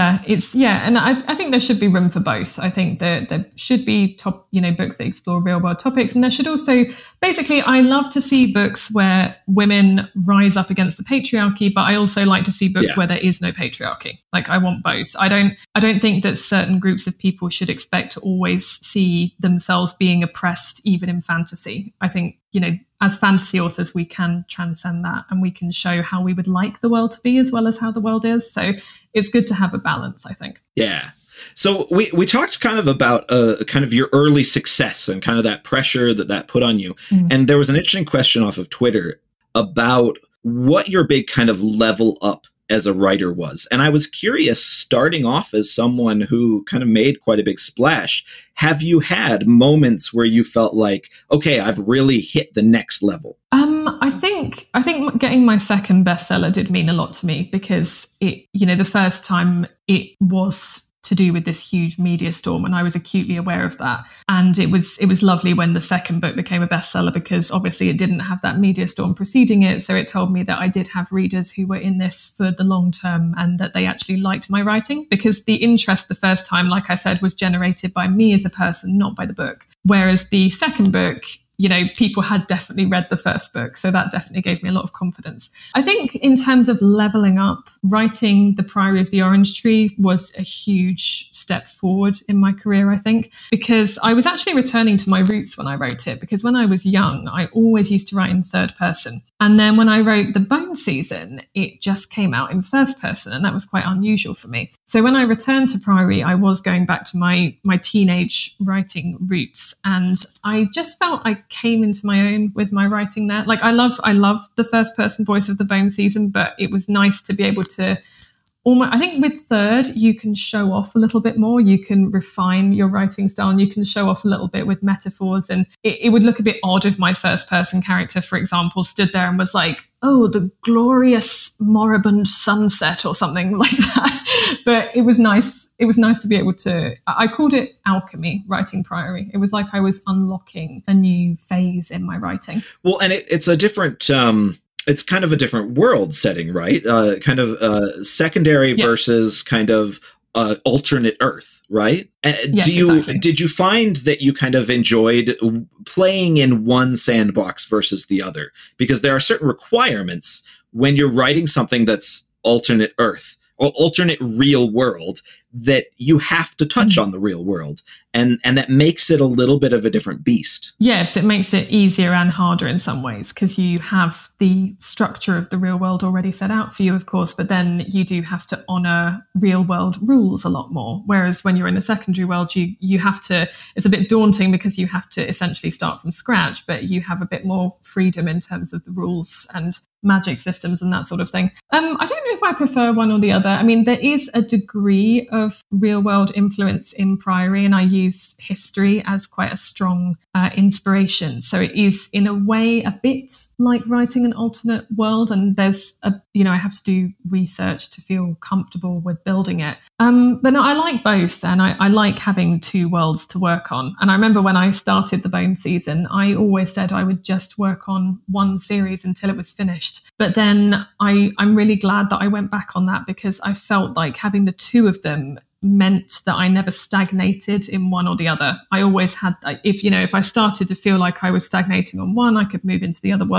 And I think there should be room for both. I think that there should be books that explore real world topics, and there should also, basically, I love to see books where women rise up against the patriarchy, but I also like to see books where there is no patriarchy. Like, I want both. I don't think that certain groups of people should expect to always see themselves being oppressed, even in fantasy. I think, as fantasy authors, we can transcend that and we can show how we would like the world to be as well as how the world is. So it's good to have a balance, I think. Yeah. So we talked kind of about kind of your early success and kind of that pressure that put on you. And there was an interesting question off of Twitter about what your big kind of level up as a writer was. And I was curious, starting off as someone who kind of made quite a big splash, have you had moments where you felt like, okay, I've really hit the next level? I think getting my second bestseller did mean a lot to me, because the first time it was to do with this huge media storm, and I was acutely aware of that. And it was lovely when the second book became a bestseller, because obviously it didn't have that media storm preceding it. So it told me that I did have readers who were in this for the long term and that they actually liked my writing, because the interest the first time, like I said, was generated by me as a person, not by the book. Whereas the second book, people had definitely read the first book. So that definitely gave me a lot of confidence. I think in terms of leveling up, writing The Priory of the Orange Tree was a huge step forward in my career, I think, because I was actually returning to my roots when I wrote it, because when I was young, I always used to write in third person. And then when I wrote The Bone Season, it just came out in first person, and that was quite unusual for me. So when I returned to Priory, I was going back to my teenage writing roots, and I just felt I came into my own with my writing there. Like, I love the first person voice of The Bone Season, but it was nice to be able to I think with third, you can show off a little bit more. You can refine your writing style, and you can show off a little bit with metaphors. And it would look a bit odd if my first person character, for example, stood there and was like, oh, the glorious moribund sunset or something like that. But it was nice. It was nice to be able to, I called it alchemy, writing Priory. It was like I was unlocking a new phase in my writing. Well, and it's a different, it's kind of a different world setting, right? Kind of secondary versus kind of alternate Earth, right? Yes, exactly. Did you find that you kind of enjoyed playing in one sandbox versus the other? Because there are certain requirements when you're writing something that's alternate Earth or alternate real world that you have to touch on the real world. And that makes it a little bit of a different beast. Yes, it makes it easier and harder in some ways, because you have the structure of the real world already set out for you, of course, but then you do have to honor real world rules a lot more. Whereas when you're in a secondary world, you have to, it's a bit daunting because you have to essentially start from scratch, but you have a bit more freedom in terms of the rules and magic systems and that sort of thing. I don't know if I prefer one or the other. I mean, there is a degree of real world influence in Priory, and I use history as quite a strong inspiration. So it is in a way a bit like writing an alternate world, and there's I have to do research to feel comfortable with building it. But no, I like both, and I like having two worlds to work on. And I remember when I started The Bone Season, I always said I would just work on one series until it was finished. But then I'm really glad that I went back on that, because I felt like having the two of them meant that I never stagnated in one or the other. I always had, if I started to feel like I was stagnating on one, I could move into the other world.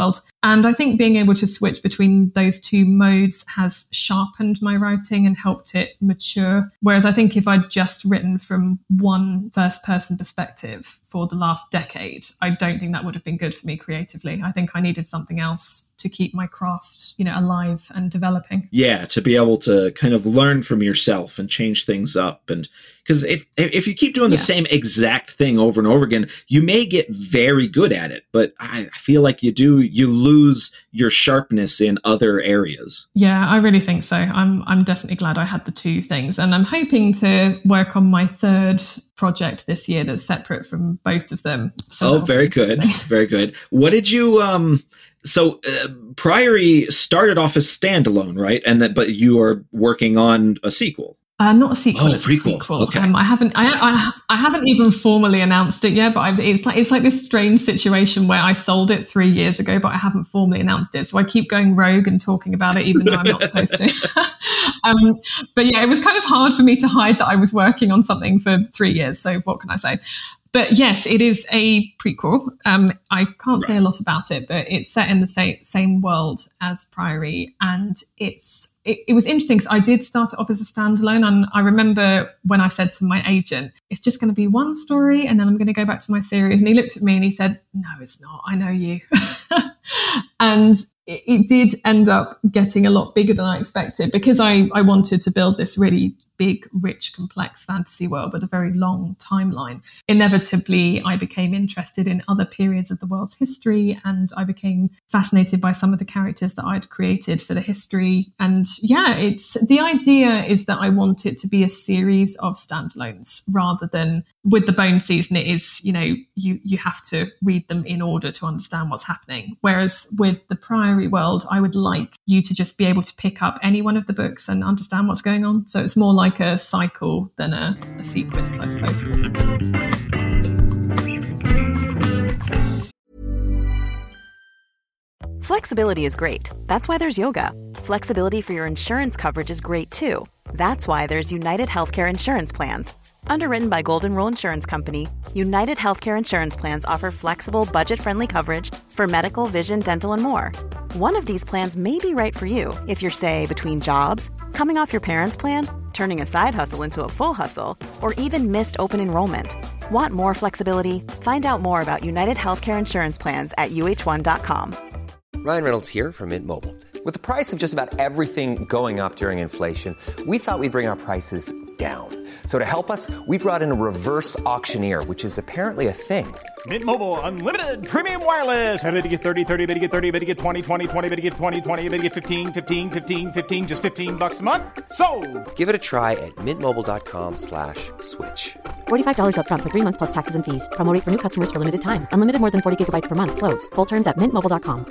And I think being able to switch between those two modes has sharpened my writing and helped it mature. Whereas I think if I'd just written from one first person perspective for the last decade, I don't think that would have been good for me creatively. I think I needed something else to keep my craft, alive and developing. Yeah, to be able to kind of learn from yourself and change things up. And because if you keep doing the same exact thing over and over again, you may get very good at it. But I feel like you lose your sharpness in other areas. Yeah, I really think so. I'm definitely glad I had the two things. And I'm hoping to work on my third project this year that's separate from both of them. So very good. Very good. What did you... So Priory started off as standalone, right? But you are working on a sequel. Not a sequel. It's a prequel. Okay. I haven't even formally announced it yet, but it's like this strange situation where I sold it 3 years ago, but I haven't formally announced it. So I keep going rogue and talking about it, even though I'm not supposed to. But yeah, it was kind of hard for me to hide that I was working on something for 3 years. So what can I say? But yes, it is a prequel. I can't say a lot about it, but it's set in the same world as Priory. And it was interesting because I did start it off as a standalone. And I remember when I said to my agent, it's just going to be one story and then I'm going to go back to my series. And he looked at me and he said, no, it's not. I know you. And it did end up getting a lot bigger than I expected because I wanted to build this really big, rich, complex fantasy world with a very long timeline. Inevitably, I became interested in other periods of the world's history and I became fascinated by some of the characters that I'd created for the history. And yeah, the idea is that I want it to be a series of standalones rather than with the Bone season, it is, you have to read them in order to understand what's happening. Whereas with the Priory world, I would like you to just be able to pick up any one of the books and understand what's going on. So it's more like a cycle than a sequence, I suppose. Flexibility is great. That's why there's yoga. Flexibility for your insurance coverage is great too. That's why there's United Healthcare Insurance Plans. Underwritten by Golden Rule Insurance Company, United Healthcare Insurance Plans offer flexible, budget-friendly coverage for medical, vision, dental, and more. One of these plans may be right for you if you're, say, between jobs, coming off your parents' plan, turning a side hustle into a full hustle, or even missed open enrollment. Want more flexibility? Find out more about United Healthcare Insurance Plans at UH1.com. Ryan Reynolds here from Mint Mobile. With the price of just about everything going up during inflation, we thought we'd bring our prices down. So to help us, we brought in a reverse auctioneer, which is apparently a thing. Mint Mobile Unlimited Premium Wireless. How to get 30, 30, bit to get 30, bit to get 20, 20, 20, bit to get 20, 20, bit to get 15, 15, 15, 15, just $15 a month? Sold! Give it a try at mintmobile.com/switch. $45 up front for 3 months plus taxes and fees. Promo rate for new customers for limited time. Unlimited more than 40 gigabytes per month. Slows full terms at mintmobile.com.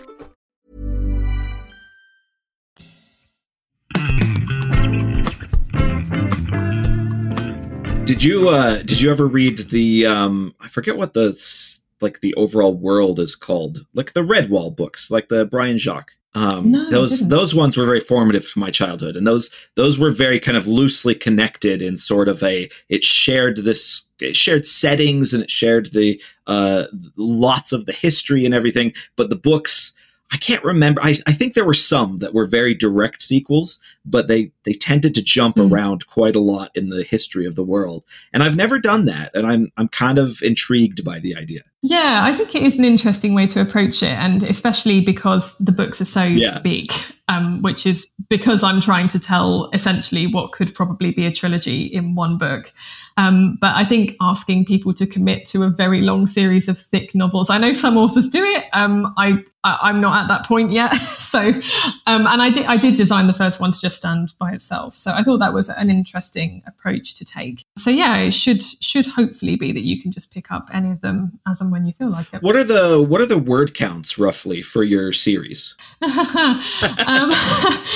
Did you ever read the I forget what the overall world is called, like the Redwall books, like the Brian Jacques? No, those ones were very formative to my childhood, and those were very kind of loosely connected in sort of it shared settings and it shared the lots of the history and everything, but the books, I can't remember. I think there were some that were very direct sequels, but they tended to jump around quite a lot in the history of the world. And I've never done that, and I'm kind of intrigued by the idea. Yeah, I think it is an interesting way to approach it, and especially because the books are so big, which is because I'm trying to tell essentially what could probably be a trilogy in one book. But I think asking people to commit to a very long series of thick novels, I know some authors do it. I'm not at that point yet. So, and I did design the first one to just stand by itself. So I thought that was an interesting approach to take. So yeah, it should hopefully be that you can just pick up any of them as and when you feel like it. What are the word counts roughly for your series?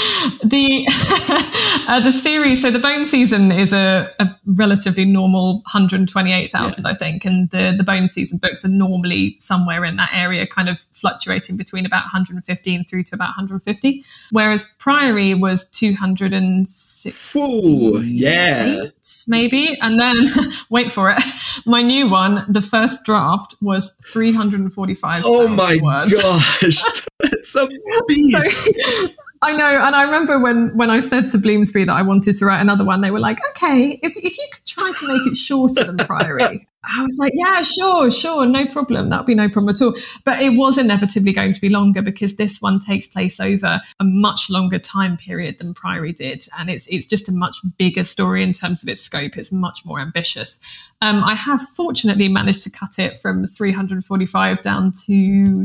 The series, so the Bone Season is a relatively normal 128,000, I think, and the Bone Season books are normally somewhere in that area, kind of fluctuating between about 115 through to about 150, whereas Priory was 260. Ooh, yeah. Maybe. And then, wait for it, my new one, the first draft, was 345. Oh my words. gosh, that's a beast. I know, and I remember when I said to Bloomsbury that I wanted to write another one, they were like, okay, if you could try to make it shorter than Priory. I was like, yeah, sure, no problem. That'll be no problem at all. But it was inevitably going to be longer because this one takes place over a much longer time period than Priory did. And it's just a much bigger story in terms of its scope. It's much more ambitious. I have fortunately managed to cut it from 345 down to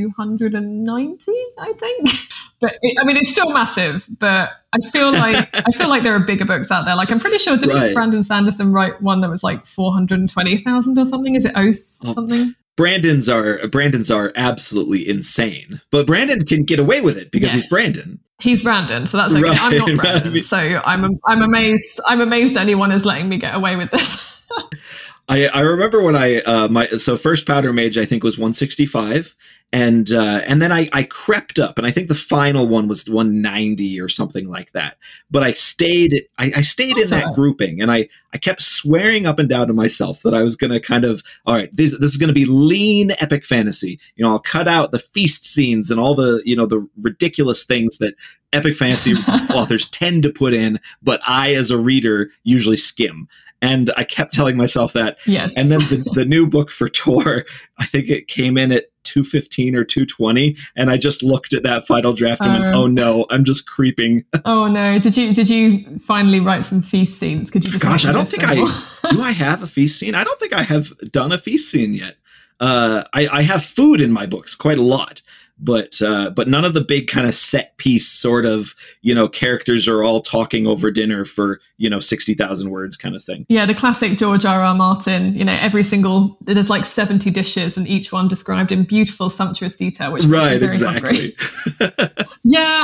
290, I think. But it's still massive, but I feel like there are bigger books out there. Like, I'm pretty sure, didn't Brandon Sanderson write one that was like 420,000 or something? Is it Oath or something? Brandon's are absolutely insane, but Brandon can get away with it because he's Brandon. He's Brandon, so that's okay. Right. I'm not Brandon, so I'm amazed. I'm amazed anyone is letting me get away with this. I remember when my first Powder Mage I think was 165, and then I crept up, and I think the final one was 190 or something like that. But I stayed in that grouping, and I kept swearing up and down to myself that I was going to kind of, all right, this is going to be lean epic fantasy. I'll cut out the feast scenes and all the the ridiculous things that epic fantasy authors tend to put in, but I as a reader usually skim. And I kept telling myself that. Yes. And then the new book for Tor, I think it came in at 215 or 220. And I just looked at that final draft and went, oh no, I'm just creeping. Oh no. Did you finally write some feast scenes? Could you just I don't think do I have a feast scene? I don't think I have done a feast scene yet. I have food in my books quite a lot. But none of the big kind of set piece sort of, characters are all talking over dinner for, 60,000 words kind of thing. Yeah, the classic George R.R. Martin, there's like 70 dishes and each one described in beautiful, sumptuous detail, which right, makes me very hungry. Yeah,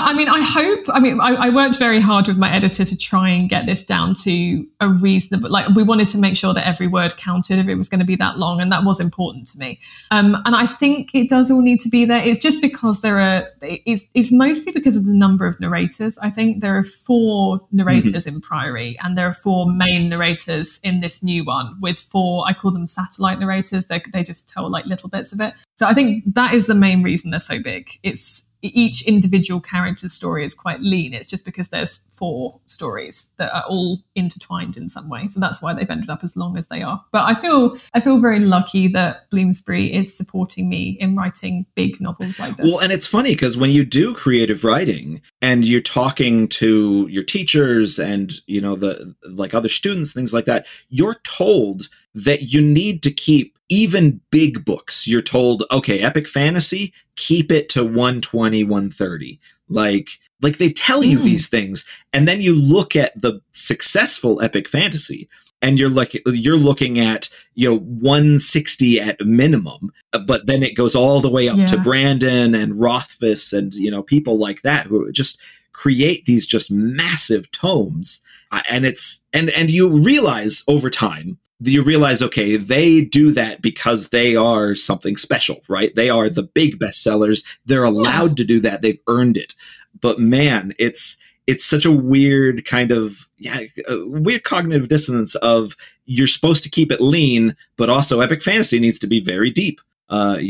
I worked very hard with my editor to try and get this down to a reasonable, we wanted to make sure that every word counted if it was going to be that long, and that was important to me. And I think it does all need to be there. It's just because it's mostly because of the number of narrators. I think there are 4 narrators in Priory, and there are 4 main narrators in this new one with 4, I call them satellite narrators. They just tell like little bits of it. So I think that is the main reason they're so big. It's each individual character's story is quite lean. It's just because there's 4 stories that are all intertwined in some way. So that's why they've ended up as long as they are. But I feel very lucky that Bloomsbury is supporting me in writing big novels like this. Well, and it's funny because when you do creative writing and you're talking to your teachers and, the other students, things like that, you're told that you need to keep even big books. You're told, okay, epic fantasy, keep it to 120, 130. Like they tell you these things. And then you look at the successful epic fantasy and you're looking at, 160 at minimum, but then it goes all the way up to Brandon and Rothfuss and, people like that who just create these just massive tomes. And you realize over time, okay, they do that because they are something special, right? They are the big bestsellers. They're allowed to do that. They've earned it. But man, it's such a weird kind of, weird cognitive dissonance of you're supposed to keep it lean, but also epic fantasy needs to be very deep. What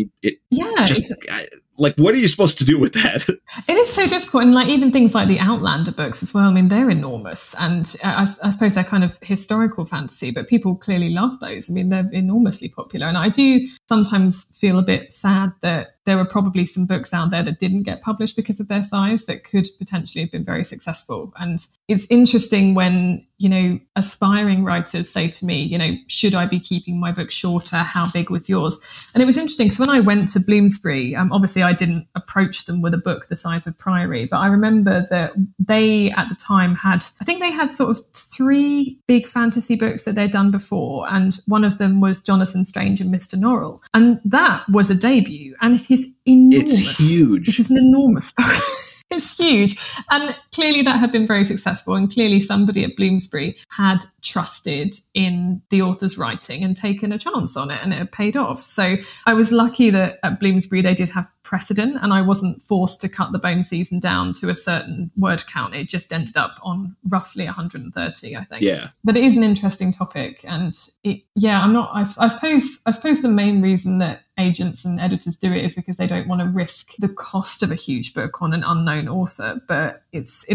are you supposed to do with that? It is so difficult. And even things like the Outlander books as well. They're enormous. And I suppose they're kind of historical fantasy, but people clearly love those. They're enormously popular. And I do sometimes feel a bit sad that there were probably some books out there that didn't get published because of their size that could potentially have been very successful. And it's interesting when, aspiring writers say to me, should I be keeping my book shorter? How big was yours? And it was interesting because when I went to Bloomsbury, obviously I didn't approach them with a book the size of Priory, but I remember that they at the time had sort of 3 big fantasy books that they'd done before. And one of them was Jonathan Strange and Mr. Norrell. And that was a debut. And it is enormous. It's huge. It is an enormous book. It's huge. And clearly that had been very successful. And clearly somebody at Bloomsbury had trusted in the author's writing and taken a chance on it, and it had paid off. So I was lucky that at Bloomsbury they did have precedent, and I wasn't forced to cut the Bone season down to a certain word count. It just ended up on roughly 130, I think. Yeah. But it is an interesting topic. And I suppose the main reason that agents and editors do it is because they don't want to risk the cost of a huge book on an unknown author. But it's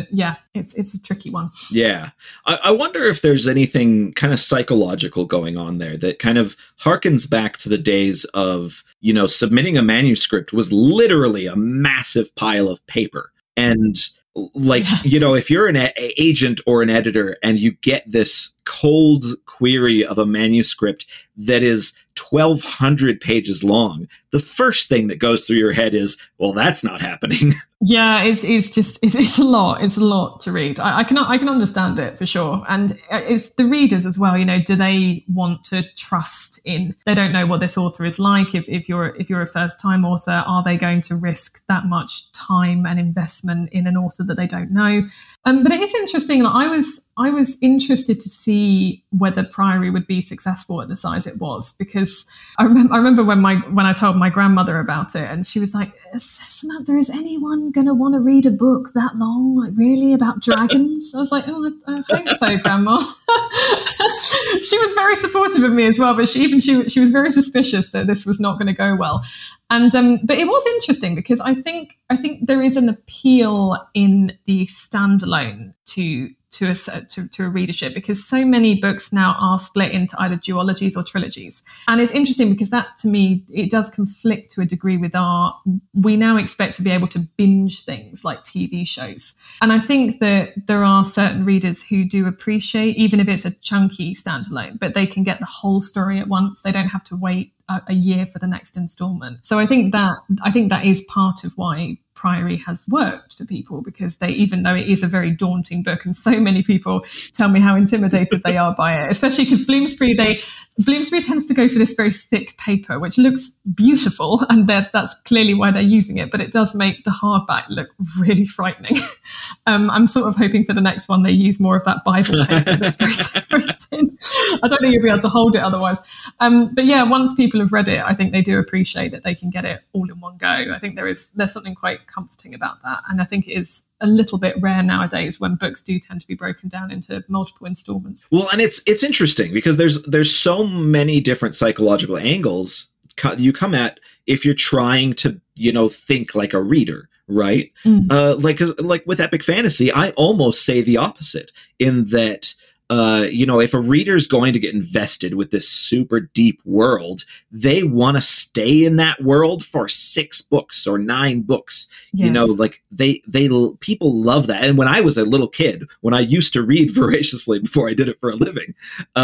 a tricky one. Yeah. I wonder if there's anything kind of psychological going on there that kind of harkens back to the days of, submitting a manuscript was literally a massive pile of paper. And if you're an agent or an editor and you get this cold query of a manuscript that is 1,200 pages long, the first thing that goes through your head is, well, that's not happening. Yeah, it's a lot. It's a lot to read. I can understand it for sure. And it's the readers as well. Do they want to trust in? They don't know what this author is like. If you're a first time author, are they going to risk that much time and investment in an author that they don't know? But it is interesting. I was interested to see whether Priory would be successful at the size it was, because I remember when I told my grandmother about it, and she was like, "Samantha, is anyone going to want to read a book that long? Like, really, about dragons?" I was like, "Oh, I hope so, Grandma." She was very supportive of me as well, but she was very suspicious that this was not going to go well. And but it was interesting because I think there is an appeal in the standalone to a readership, because so many books now are split into either duologies or trilogies. And it's interesting because that, to me, it does conflict to a degree with we now expect to be able to binge things like TV shows. And I think that there are certain readers who do appreciate, even if it's a chunky standalone, but they can get the whole story at once. They don't have to wait a year for the next installment. So I think that is part of why Priory has worked for people, because even though it is a very daunting book, and so many people tell me how intimidated they are by it, especially because Bloomsbury tends to go for this very thick paper, which looks beautiful, and that's clearly why they're using it, but it does make the hardback look really frightening. I'm sort of hoping for the next one they use more of that Bible paper that's very, very thin. I don't think you'll be able to hold it otherwise. But yeah, once people have read it, I think they do appreciate that they can get it all in one go. I think there's something quite comforting about that, and I think it is a little bit rare nowadays when books do tend to be broken down into multiple installments. Well, and it's interesting because there's so many different psychological angles you come at if you're trying to think like a reader, right? Like with epic fantasy, I almost say the opposite, in that if a reader's going to get invested with this super deep world, they want to stay in that world for 6 books or 9 books. Yes. People love that. And when I was a little kid, when I used to read voraciously before I did it for a living,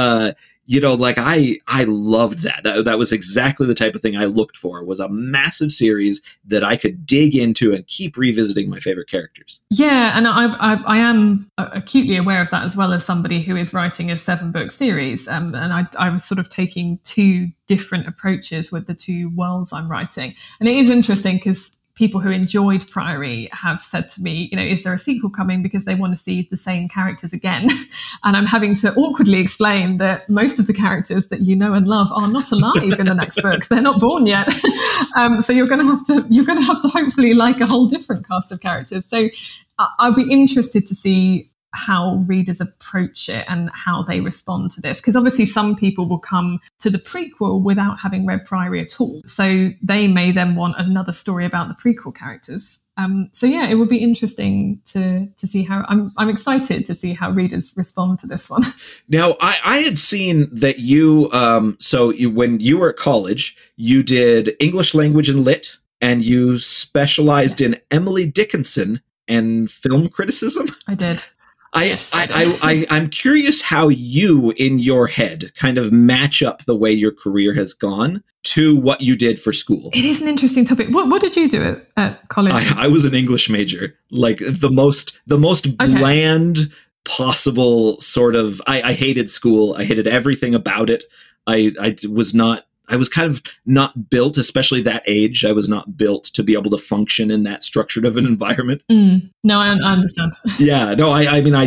I loved that. That was exactly the type of thing I looked for, was a massive series that I could dig into and keep revisiting my favorite characters. Yeah, and I am acutely aware of that, as well as somebody who is writing a 7-book series. And I was sort of taking 2 different approaches with the 2 worlds I'm writing. And it is interesting because people who enjoyed Priory have said to me, is there a sequel coming, because they want to see the same characters again. And I'm having to awkwardly explain that most of the characters that you know and love are not alive in the next books. They're not born yet. So you're going to have to hopefully like a whole different cast of characters. So I'll be interested to see how readers approach it and how they respond to this, because obviously some people will come to the prequel without having read Priory at all, so they may then want another story about the prequel characters. So yeah, it will be interesting to see how I'm excited to see how readers respond to this one. Now, I had seen that you when you were at college, you did English language and lit, and you specialized in Emily Dickinson and film criticism. I did. I'm curious how you, in your head, kind of match up the way your career has gone to what you did for school. It is an interesting topic. What did you do at college? I was an English major, like the most bland possible sort of. I hated school. I hated everything about it. I I was kind of not built, especially that age. I was not built to be able to function in that structured of an environment. No, I understand. Yeah, no, I mean,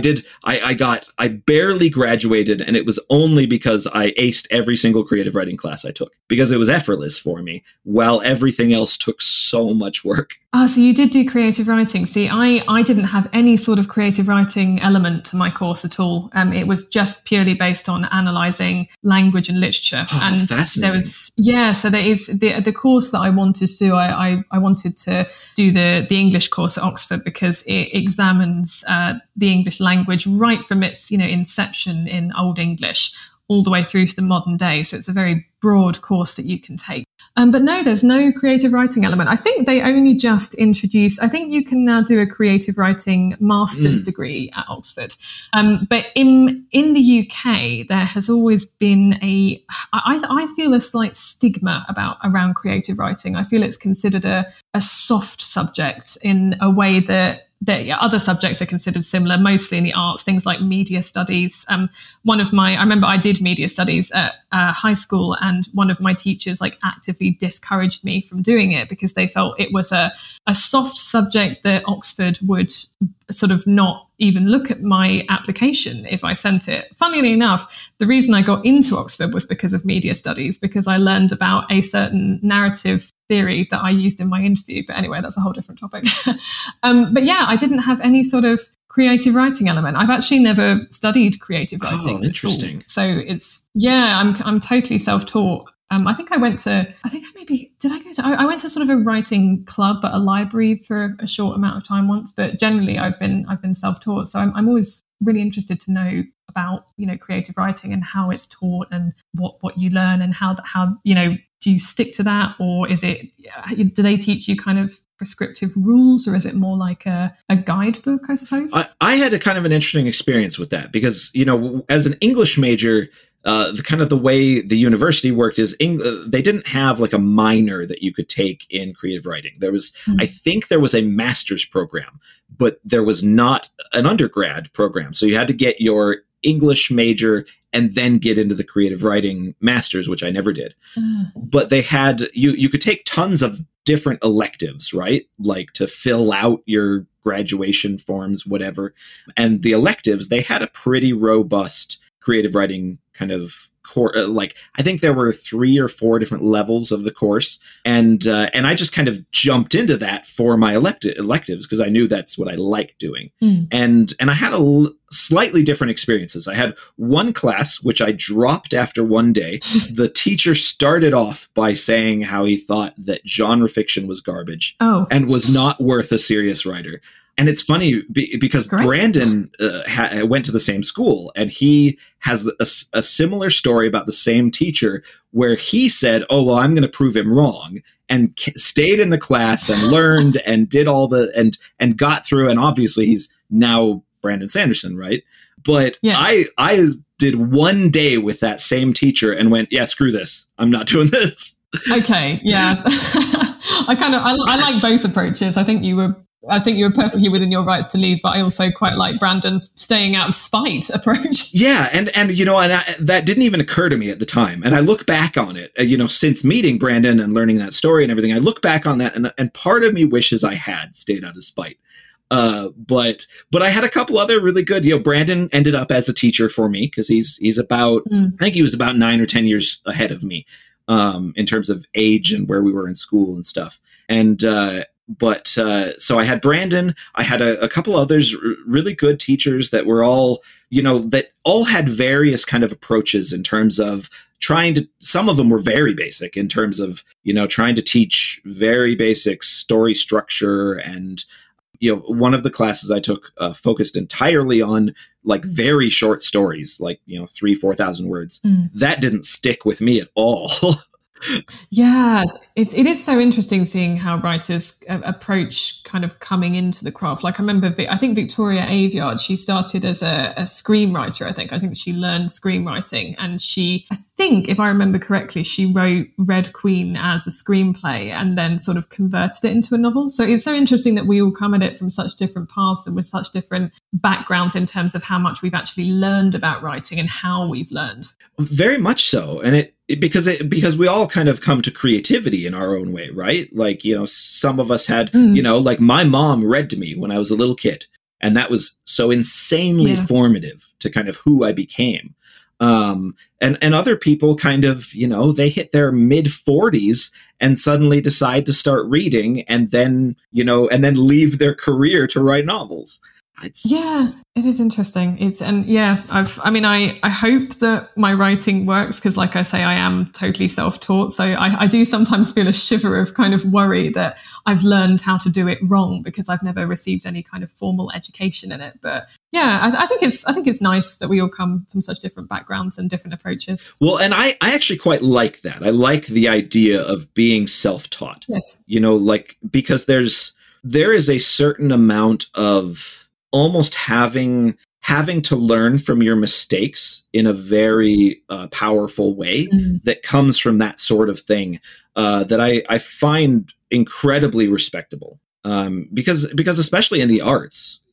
I barely graduated, and it was only because I aced every single creative writing class I took, because it was effortless for me, while everything else took so much work. So you did do creative writing. See, I didn't have any sort of creative writing element to my course at all. It was just purely based on analysing language and literature. And there was, so there is the course that I wanted to do. I wanted to do the English course at Oxford, because it examines the English language right from its inception in Old English all the way through to the modern day. So it's a very broad course that you can take. But no, there's no creative writing element. I think they only just introduced, I think you can now do a creative writing master's degree at Oxford. But in the UK, there has always been I feel a slight stigma around creative writing. I feel it's considered a soft subject in a way that other subjects are considered similar, mostly in the arts, things like media studies. I remember I did media studies at high school, and one of my teachers actively discouraged me from doing it because they felt it was a soft subject that Oxford would sort of not even look at my application if I sent it. Funnily enough, the reason I got into Oxford was because of media studies, because I learned about a certain narrative theory that I used in my interview. But anyway, that's a whole different topic. But yeah, I didn't have any sort of creative writing element. I've actually never studied creative writing. Oh, interesting. So it's, I'm totally self-taught. I think I went to sort of a writing club at a library for a short amount of time once, but generally I've been self-taught. So I'm always really interested to know about, creative writing and how it's taught and what you learn and how do you stick to that, or do they teach you kind of prescriptive rules, or is it more like a guidebook, I suppose? I had a kind of an interesting experience with that because, as an English major, the way the university worked is they didn't have a minor that you could take in creative writing. There was, I think there was a master's program, but there was not an undergrad program. So you had to get your English major and then get into the creative writing masters, which I never did. But they had, you could take tons of different electives, right? Like to fill out your graduation forms, whatever. And the electives, they had a pretty robust creative writing kind of core. I think there were 3 or 4 different levels of the course. And I just kind of jumped into that for my electives because I knew that's what I liked doing. And I had slightly different experiences. I had one class, which I dropped after one day. The teacher started off by saying how he thought that genre fiction was garbage and was not worth a serious writer. And it's funny because Brandon went to the same school, and he has a similar story about the same teacher where he said, oh, well, I'm going to prove him wrong, and stayed in the class and learned and did all and got through. And obviously he's now Brandon Sanderson, right? But yeah. I did one day with that same teacher and went, yeah, screw this. I'm not doing this. Okay. Yeah. I like both approaches. I think you were perfectly within your rights to leave, but I also quite like Brandon's staying out of spite approach. Yeah, and that didn't even occur to me at the time. And I look back on it, since meeting Brandon and learning that story and everything, I look back on that, and part of me wishes I had stayed out of spite. But I had a couple other really good. Brandon ended up as a teacher for me because he's about I think he was about 9 or 10 years ahead of me in terms of age and where we were in school and stuff. And so I had Brandon, I had a couple others, really good teachers that were all, that all had various kind of approaches in terms of some of them were very basic in terms of, trying to teach very basic story structure. And, one of the classes I took focused entirely on very short stories, 3,000-4,000 words. That didn't stick with me at all. Yeah, it is so interesting seeing how writers approach kind of coming into the craft. I remember, I think Victoria Aveyard, she started as a screenwriter. I think she learned screenwriting, and I think, if I remember correctly, she wrote Red Queen as a screenplay and then sort of converted it into a novel. So it's so interesting that we all come at it from such different paths and with such different backgrounds in terms of how much we've actually learned about writing and how we've learned. Very much so. And because we all kind of come to creativity in our own way, right? Like, some of us had, like my mom read to me when I was a little kid, and that was so insanely formative to kind of who I became. And other people kind of, they hit their mid 40s and suddenly decide to start reading and then leave their career to write novels. It is interesting. I hope that my writing works because, like I say, I am totally self-taught. So I do sometimes feel a shiver of kind of worry that I've learned how to do it wrong because I've never received any kind of formal education in it. But I think it's nice that we all come from such different backgrounds and different approaches. Well, and I actually quite like that. I like the idea of being self-taught. Yes. Because there is a certain amount of almost having to learn from your mistakes in a very powerful way that comes from that sort of thing that I find incredibly respectable. Because especially in the arts,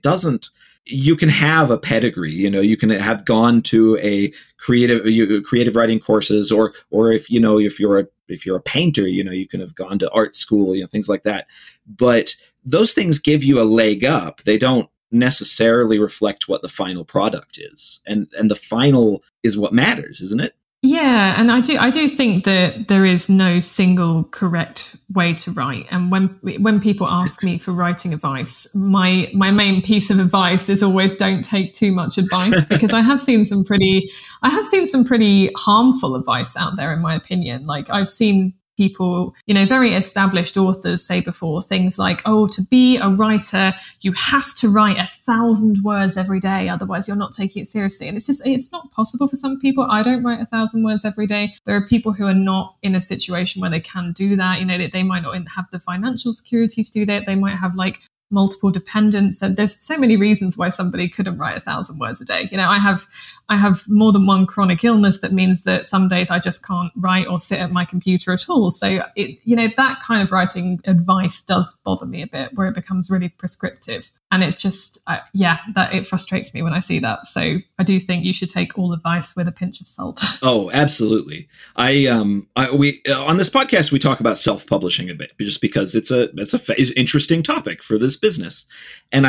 you can have a pedigree, you can have gone to a creative writing courses, or if you're a painter, you can have gone to art school, things like that. But those things give you a leg up. They don't necessarily reflect what the final product is, and the final is what matters, isn't it? Yeah, and I do think that there is no single correct way to write. And when people ask me for writing advice, my main piece of advice is always don't take too much advice, because I have seen some pretty harmful advice out there, in my opinion. Like, I've seen people, very established authors say before things like, oh, to be a writer, you have to write 1,000 words every day, otherwise you're not taking it seriously. And it's not possible for some people. I don't write 1,000 words every day. There are people who are not in a situation where they can do that. They might not have the financial security to do that. They might have multiple dependents, and there's so many reasons why somebody couldn't write 1,000 words a day. I have more than one chronic illness that means that some days I just can't write or sit at my computer at all. So that kind of writing advice does bother me a bit, where it becomes really prescriptive, and it's just that it frustrates me when I see that. So I do think you should take all advice with a pinch of salt. Oh, absolutely. We on this podcast we talk about self-publishing a bit, just because it's an interesting topic for this business, and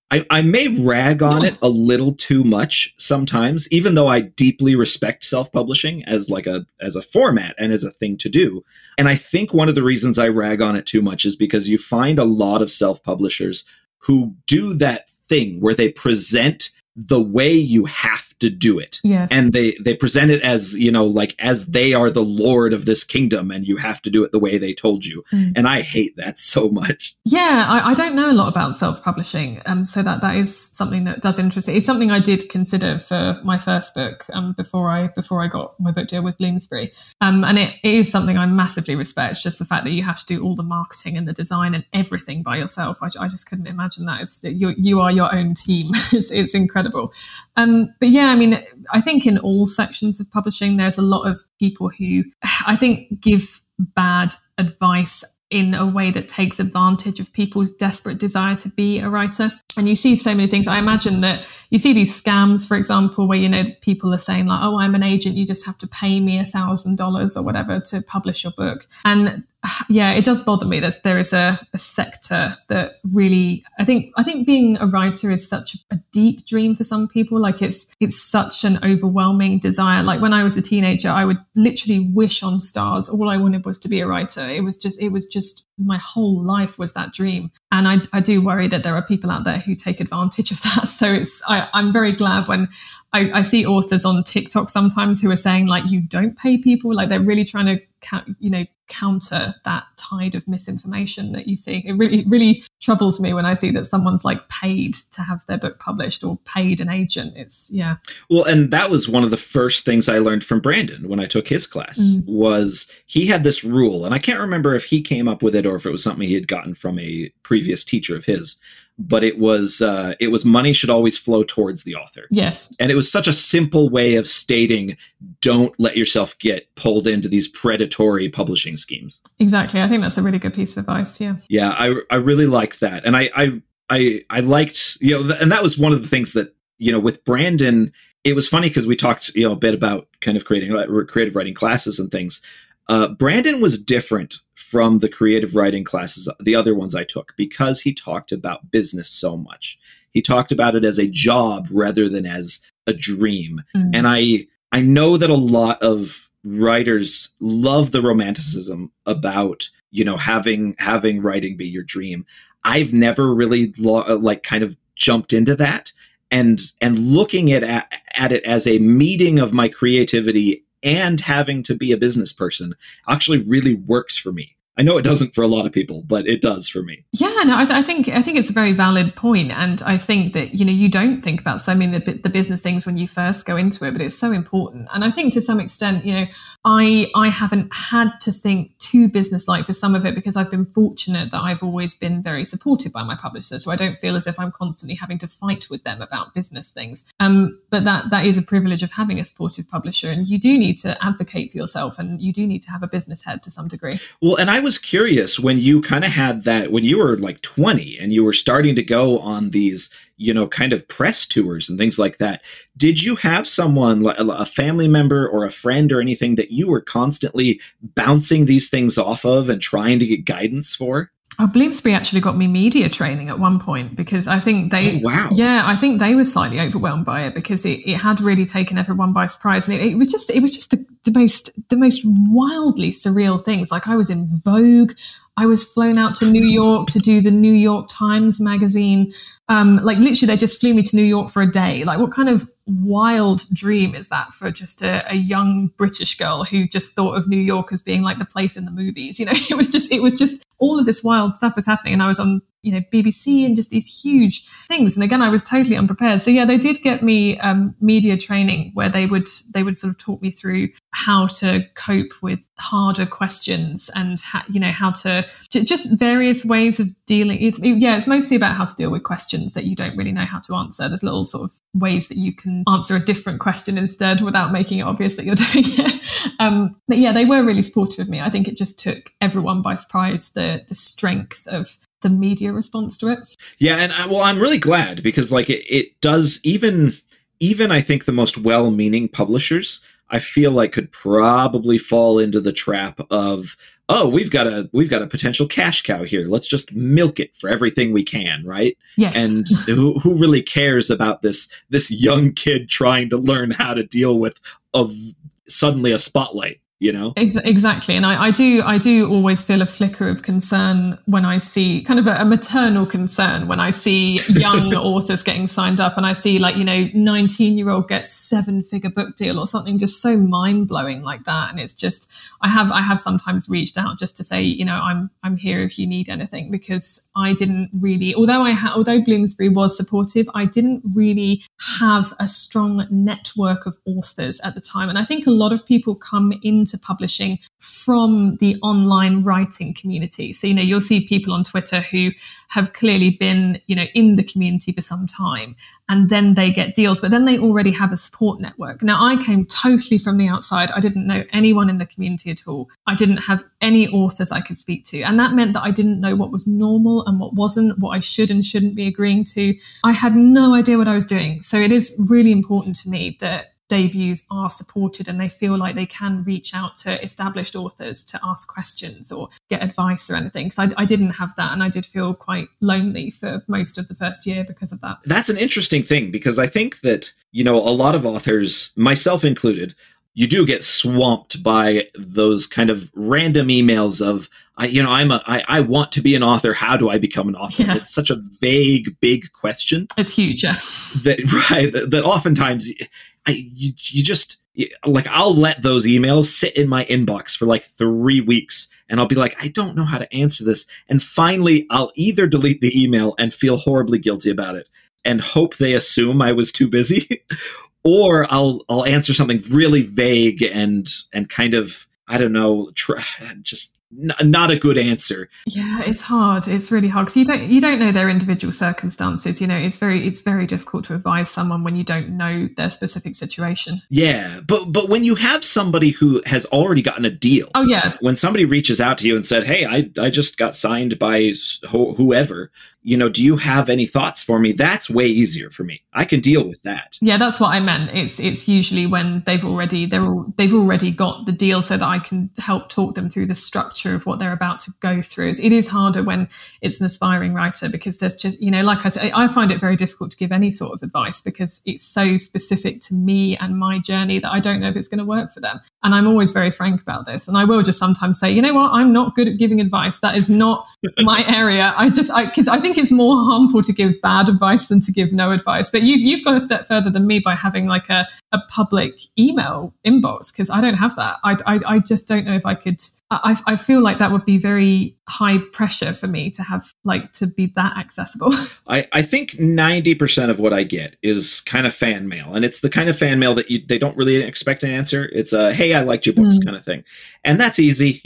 I may rag on it a little too much sometimes, even though I deeply respect self-publishing as a format and as a thing to do. And I think one of the reasons I rag on it too much is because you find a lot of self-publishers who do that thing where they present the way you have to do it. Yes. And they present it as, as they are the lord of this kingdom and you have to do it the way they told you. And I hate that so much. Yeah, I don't know a lot about self-publishing. So that is something that does interest me. It's something I did consider for my first book before I got my book deal with Bloomsbury. And it is something I massively respect. It's just the fact that you have to do all the marketing and the design and everything by yourself. I just couldn't imagine that. You are your own team. It's incredible. But yeah, I think in all sections of publishing, there's a lot of people who I think give bad advice in a way that takes advantage of people's desperate desire to be a writer. And you see so many things. I imagine that you see these scams, for example, where, people are saying like, oh, I'm an agent, you just have to pay me $1,000 or whatever to publish your book. And yeah, it does bother me that there is a sector that really, I think being a writer is such a deep dream for some people. Like it's such an overwhelming desire. Like when I was a teenager, I would literally wish on stars. All I wanted was to be a writer. It was just my whole life was that dream. And I do worry that there are people out there who take advantage of that. So I'm very glad when I see authors on TikTok sometimes who are saying like, you don't pay people. Like they're really trying to counter that tide of misinformation that you see. It really troubles me when I see that someone's like paid to have their book published or paid an agent. Well, and that was one of the first things I learned from Brandon when I took his class was he had this rule, and I can't remember if he came up with it or if it was something he had gotten from a previous teacher of his. But it was money should always flow towards the author. Yes. And it was such a simple way of stating, don't let yourself get pulled into these predatory publishing schemes. Exactly. I think that's a really good piece of advice. Yeah. Yeah, I really liked that. And I liked, and that was one of the things that, with Brandon, it was funny because we talked, a bit about kind of creative writing classes and things. Brandon was different from the creative writing classes, the other ones I took, because he talked about business so much. He talked about it as a job rather than as a dream. Mm. And I know that a lot of writers love the romanticism about, having writing be your dream. I've never really kind of jumped into that and looking at it as a meeting of my creativity and having to be a business person actually really works for me. I know it doesn't for a lot of people, but it does for me. Yeah, no, I think it's a very valid point, and I think that you don't think about so many the business things when you first go into it, but it's so important. And I think to some extent, I haven't had to think too business-like for some of it because I've been fortunate that I've always been very supported by my publisher, so I don't feel as if I'm constantly having to fight with them about business things. But that is a privilege of having a supportive publisher, and you do need to advocate for yourself, and you do need to have a business head to some degree. Well, and I was curious when you kind of had that, when you were like 20 and you were starting to go on these, kind of press tours and things like that. Did you have someone, a family member or a friend or anything that you were constantly bouncing these things off of and trying to get guidance for? Oh, Bloomsbury actually got me media training at one point because I think they, I think they were slightly overwhelmed by it because it had really taken everyone by surprise, and it was just the most wildly surreal things. Like I was in Vogue, I was flown out to New York to do the New York Times magazine. Literally, they just flew me to New York for a day. Like, what kind of wild dream is that for just a young British girl who just thought of New York as being like the place in the movies? It was just all of this wild stuff was happening, and I was on BBC and just these huge things. And again, I was totally unprepared. So yeah, they did get me media training where they would sort of talk me through how to cope with harder questions and how to just various ways of dealing. It's mostly about how to deal with questions that you don't really know how to answer. There's little sort of ways that you can answer a different question instead without making it obvious that you're doing it. But yeah, they were really supportive of me. I think it just took everyone by surprise, the strength of the media response to it. Yeah, and I'm really glad because it does, even I think the most well-meaning publishers, I feel like could probably fall into the trap of, oh, we've got a potential cash cow here. Let's just milk it for everything we can, right? Yes. And who really cares about this young kid trying to learn how to deal with suddenly a spotlight? Exactly. And I do always feel a flicker of concern when I see kind of a maternal concern when I see young authors getting signed up and I see 19-year-old gets 7-figure book deal or something just so mind-blowing like that. And it's just, I have sometimes reached out just to say, I'm here if you need anything, because I didn't really, although Bloomsbury was supportive, I didn't really have a strong network of authors at the time. And I think a lot of people come into publishing from the online writing community. So, you'll see people on Twitter who have clearly been, in the community for some time, and then they get deals, but then they already have a support network. Now, I came totally from the outside. I didn't know anyone in the community at all. I didn't have any authors I could speak to. And that meant that I didn't know what was normal and what wasn't, what I should and shouldn't be agreeing to. I had no idea what I was doing. So it is really important to me that debuts are supported and they feel like they can reach out to established authors to ask questions or get advice or anything. Because I didn't have that, and I did feel quite lonely for most of the first year because of that. That's an interesting thing, because I think that, a lot of authors, myself included, you do get swamped by those kind of random emails of, I want to be an author. How do I become an author? Yeah. It's such a vague, big question. It's huge, yeah. That oftentimes you just, I'll let those emails sit in my inbox for 3 weeks, and I'll be like, I don't know how to answer this. And finally, I'll either delete the email and feel horribly guilty about it and hope they assume I was too busy, or I'll answer something really vague and kind of, I don't know, just not a good answer. Yeah, it's hard. It's really hard because you don't know their individual circumstances. It's very difficult to advise someone when you don't know their specific situation. Yeah, but when you have somebody who has already gotten a deal. Oh yeah. When somebody reaches out to you and said, "Hey, I just got signed by whoever. Do you have any thoughts for me?" That's way easier for me. I can deal with that. Yeah, that's what I meant. It's usually when they've already got the deal, so that I can help talk them through the structure of what they're about to go through. It is harder when it's an aspiring writer because there's just, like I said, I find it very difficult to give any sort of advice because it's so specific to me and my journey that I don't know if it's going to work for them. And I'm always very frank about this. And I will just sometimes say, you know what, I'm not good at giving advice. That is not my area. Because I think it's more harmful to give bad advice than to give no advice. But you've gone a step further than me by having like a public email inbox, because I don't have that. I just don't know if I could. I feel like that would be very high pressure for me to have, like, to be that accessible. I think 90% of what I get is kind of fan mail, and it's the kind of fan mail that they don't really expect an answer. It's a, "Hey, I liked your books" kind of thing. And that's easy.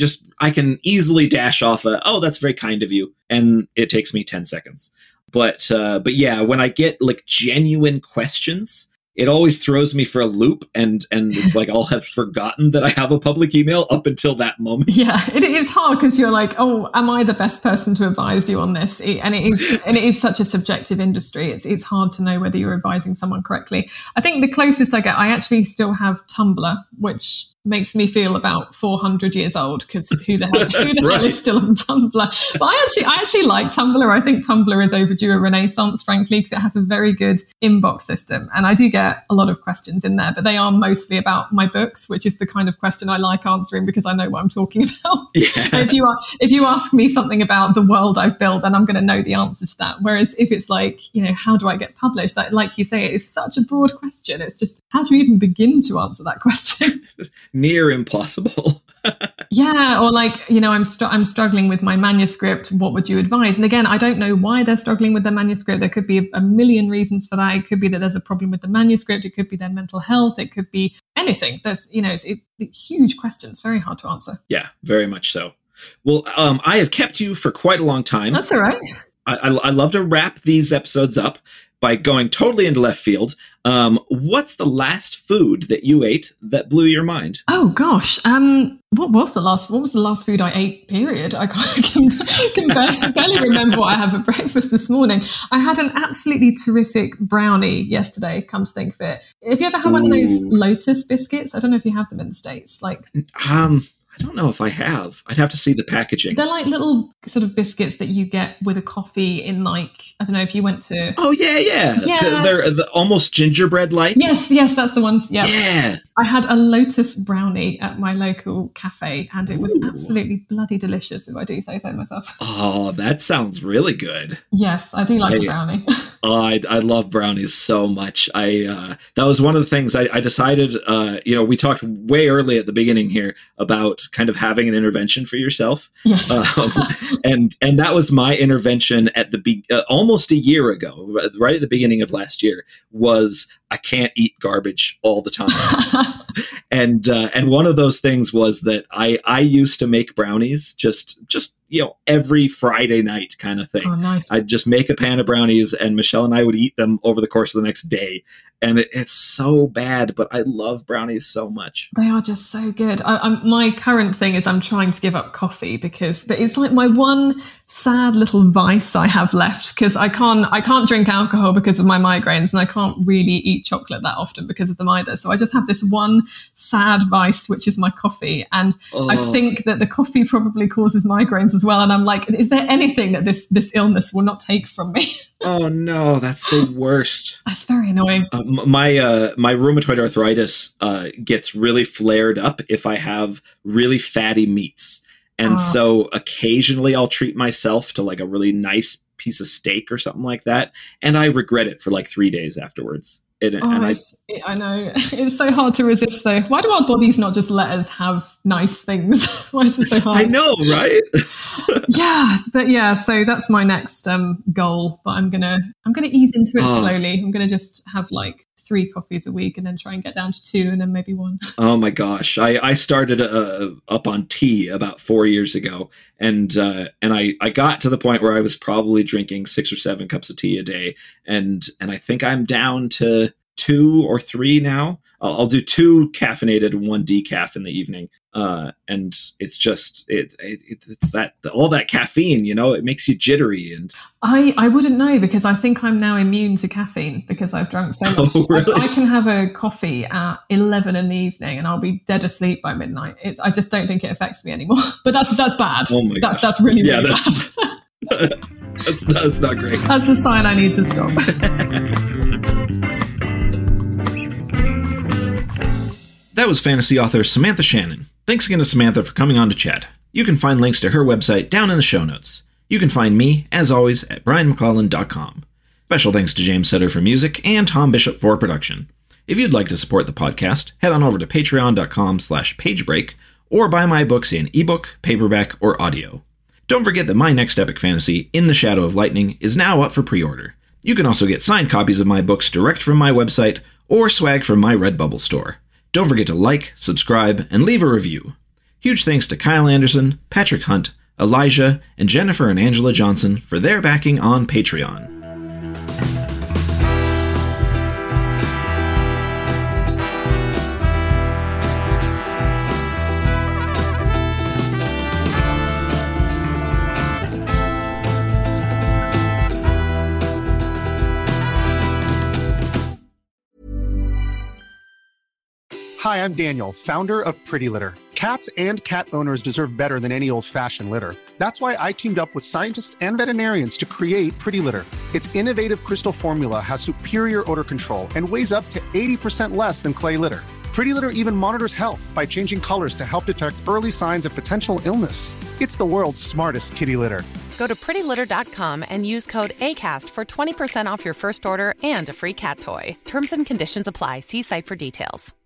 I can easily dash off oh, that's very kind of you. And it takes me 10 seconds. But yeah, when I get like genuine questions, it always throws me for a loop, and it's like I'll have forgotten that I have a public email up until that moment. Yeah, it is hard because you're like, oh, am I the best person to advise you on this? And it is such a subjective industry. It's hard to know whether you're advising someone correctly. I think the closest I get, I actually still have Tumblr, which makes me feel about 400 years old, because who the hell is still on Tumblr? But I actually like Tumblr. I think Tumblr is overdue a renaissance, frankly, because it has a very good inbox system. And I do get a lot of questions in there, but they are mostly about my books, which is the kind of question I like answering because I know what I'm talking about. Yeah. If you ask me something about the world I've built, then I'm going to know the answer to that. Whereas if it's like, how do I get published? Like you say, it is such a broad question. It's just, how do you even begin to answer that question? Near impossible. Yeah, or like, I'm struggling with my manuscript. What would you advise? And again, I don't know why they're struggling with their manuscript. There could be a million reasons for that. It could be that there's a problem with the manuscript. It could be their mental health. It could be anything. There's, it's huge questions, very hard to answer. Yeah, very much so. Well, I have kept you for quite a long time. That's all right. I love to wrap these episodes up by going totally into left field. What's the last food that you ate that blew your mind? Oh gosh, what was the last food I ate? Period. I can barely remember what I had for breakfast this morning. I had an absolutely terrific brownie yesterday. Come to think of it, have you ever had one of those Lotus biscuits? I don't know if you have them in the States. Like, I don't know if I have. I'd have to see the packaging. They're like little sort of biscuits that you get with a coffee in, like, I don't know if you went to... Oh, yeah. They're almost gingerbread-like. Yes, that's the ones. Yeah. I had a Lotus brownie at my local cafe, and it was absolutely bloody delicious, if I do say so myself. Oh, that sounds really good. Yes, I do like a brownie. I love brownies so much. That was one of the things I decided, we talked way early at the beginning here about kind of having an intervention for yourself. Yes. And that was my intervention at almost a year ago, right at the beginning of last year, was I can't eat garbage all the time. And one of those things was that I used to make brownies just every Friday night kind of thing. Oh, nice. I'd just make a pan of brownies, and Michelle and I would eat them over the course of the next day. And it's so bad, but I love brownies so much. They are just so good. My current thing is I'm trying to give up coffee but it's like my one sad little vice I have left, because I can't drink alcohol because of my migraines, and I can't really eat chocolate that often because of them either. So I just have this one sad vice, which is my coffee. And I think that the coffee probably causes migraines as well. And I'm like, is there anything that this illness will not take from me? Oh no, that's the worst. That's very annoying. My rheumatoid arthritis gets really flared up if I have really fatty meats. And so occasionally I'll treat myself to like a really nice piece of steak or something like that. And I regret it for like 3 days afterwards. I know. It's so hard to resist, though. Why do our bodies not just let us have nice things? Why is it so hard? I know, right? So that's my next goal. But I'm gonna ease into it slowly. I'm gonna just have like 3 coffees a week and then try and get down to 2 and then maybe 1. Oh my gosh. I started up on tea about 4 years ago. And I got to the point where I was probably drinking 6 or 7 cups of tea a day. And I think I'm down to 2 or 3 now. I'll do 2 caffeinated and 1 decaf in the evening. And it's just, it's that, all that caffeine, it makes you jittery. And I wouldn't know, because I think I'm now immune to caffeine because I've drunk so much. Oh, really? I can have a coffee at 11 in the evening and I'll be dead asleep by midnight. I just don't think it affects me anymore. But that's bad. Oh my gosh. That's really, really bad. That's not great. That's the sign I need to stop. That was fantasy author Samantha Shannon. Thanks again to Samantha for coming on to chat. You can find links to her website down in the show notes. You can find me, as always, at brianmcclellan.com. Special thanks to James Sutter for music and Tom Bishop for production. If you'd like to support the podcast, head on over to patreon.com/pagebreak or buy my books in ebook, paperback, or audio. Don't forget that my next epic fantasy, In the Shadow of Lightning, is now up for pre-order. You can also get signed copies of my books direct from my website or swag from my Redbubble store. Don't forget to like, subscribe, and leave a review. Huge thanks to Kyle Anderson, Patrick Hunt, Elijah, and Jennifer and Angela Johnson for their backing on Patreon. Hi, I'm Daniel, founder of Pretty Litter. Cats and cat owners deserve better than any old-fashioned litter. That's why I teamed up with scientists and veterinarians to create Pretty Litter. Its innovative crystal formula has superior odor control and weighs up to 80% less than clay litter. Pretty Litter even monitors health by changing colors to help detect early signs of potential illness. It's the world's smartest kitty litter. Go to prettylitter.com and use code ACAST for 20% off your first order and a free cat toy. Terms and conditions apply. See site for details.